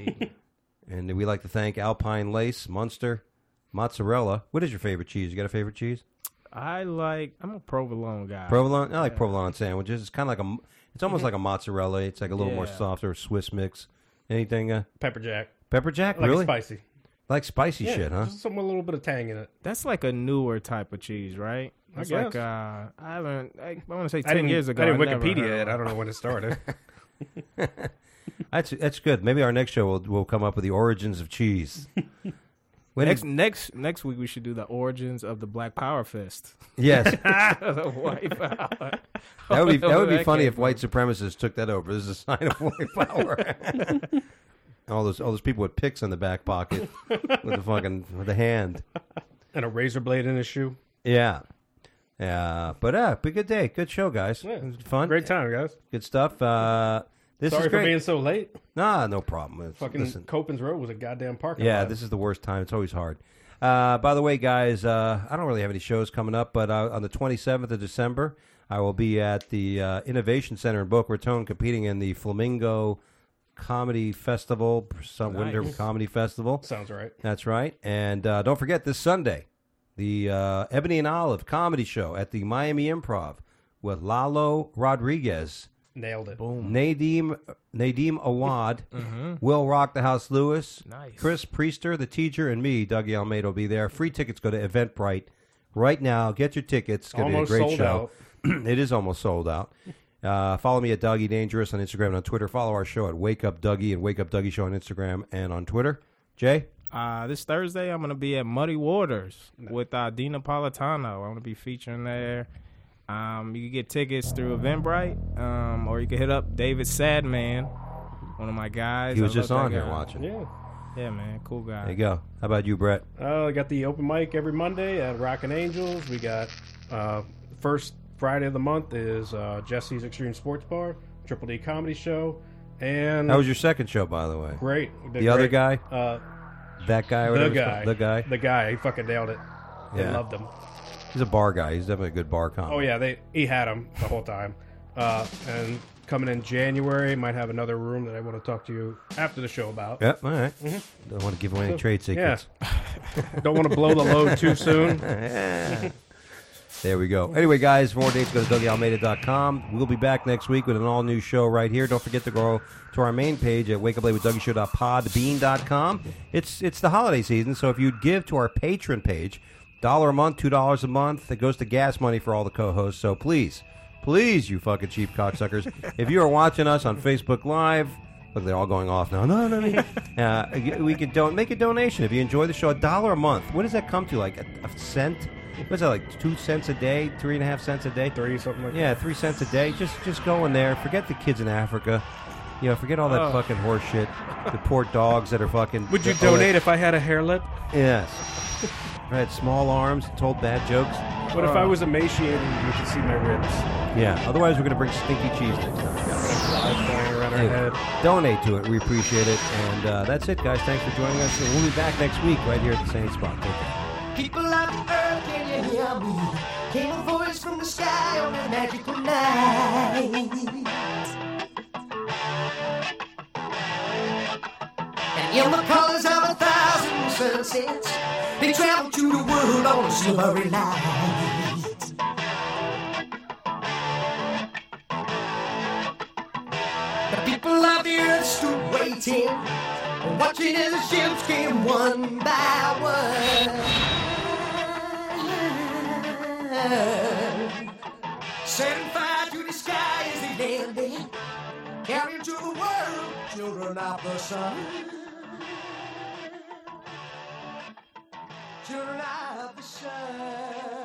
And we'd like to thank Alpine Lace, Munster, Mozzarella. What is your favorite cheese? You got a favorite cheese? I'm a provolone guy. Provolone? I like provolone sandwiches. It's kind of like it's almost like a mozzarella. It's like a little more softer, Swiss mix. Anything? Pepper jack. Pepper jack? Like really? spicy. Like spicy shit, huh? Just something with a little bit of tang in it. That's like a newer type of cheese, right? It's I like guess. I want to say 10 years ago. I didn't never Wikipedia heard it. I of don't know when it started. That's good. Maybe our next show we'll come up with the origins of cheese. Next week we should do the origins of the Black Power Fist. Yes, The white power. that would be That funny came if white supremacists took that over. This is a sign of white power. all those people with picks in the back pocket with the hand. And a razor blade in his shoe. Yeah. But be a good day, good show, guys. Yeah. It was fun, Great time, guys. good stuff. This Sorry is for great. being so late. Nah, no problem. Fucking Copens Road was a goddamn parking Yeah, lot. this is the worst time. It's always hard. By the way, guys, I don't really have any shows coming up, but on the 27th of December, I will be at the Innovation Center in Boca Raton competing in the Flamingo Comedy Festival, Winter Comedy Festival. Sounds right. That's right. And don't forget this Sunday, the Ebony and Olive Comedy Show at the Miami Improv with Lalo Rodriguez. Nailed it. Boom. Nadim Awad, Will Rock the House Lewis, Nice. Chris Priester, the teacher, and me, Dougie Almeida, will be there. Free tickets go to Eventbrite right now. Get your tickets. It's going to be a Almost great sold show. out. It is almost sold out. Follow me at Dougie Dangerous on Instagram and on Twitter. Follow our show at Wake Up Dougie and Wake Up Dougie Show on Instagram and on Twitter. Jay? This Thursday I'm going to be at Muddy Waters with Dina Napolitano. I'm going to be featuring there. You can get tickets through Eventbrite, or you can hit up David Sadman, one of my guys. He was I just love on that here guy. watching. Yeah. Yeah, man, cool guy. There you go. How about you, Brett? I got the open mic every Monday at Rockin' Angels. We got first Friday of the month is Jesse's Extreme Sports Bar, Triple D Comedy Show, and How was your second show, by the way? great. We did The other great. guy? That guy? or The whatever it's guy. called? The guy? The guy. He fucking nailed it. I Yeah. loved him. He's a bar guy. He's definitely a good bar comic. Oh yeah, he had him the whole time. And coming in January, might have another room that I want to talk to you after the show about. Yep, all right. Don't want to give away any trade secrets. Yeah. Don't want to blow the load too soon. There we go. Anyway, guys, for more dates, go to DougieAlmeida.com. We'll be back next week with an all-new show right here. Don't forget to go to our main page at wakeuplatewithdougieshow.podbean.com. It's the holiday season, so if you'd give to our patron page, $1 a month, $2 a month, it goes to gas money for all the co-hosts. So please, you fucking cheap cocksuckers, if you are watching us on Facebook Live, look, they're all going off now. No. We could make a donation if you enjoy the show. $1 a month. What does that come to? Like a cent? What's that, like 2 cents a day, 3.5 cents a day? 3, something like that. Yeah, 3 cents a day. Just go in there. Forget the kids in Africa. You know, forget all that fucking horse shit. The poor dogs that are fucking... Would you donate if I had a hair lip? Yes. I had small arms, told bad jokes. What if I was emaciated and you could see my ribs? Yeah, otherwise we're going to bring stinky cheese next time. Flies flying around our head. Donate to it. We appreciate it. And that's it, guys. Thanks for joining us. And we'll be back next week right here at the same spot. Take care. People of the earth, can you hear me? Came a voice from the sky on a magical night. And in the colors of 1,000 sunsets, they traveled to the world on a silvery light. The people of the earth stood waiting, watching as the ships came one by one. Setting fire to the sky as they landed, carrying to the world children of the sun. Children of the sun.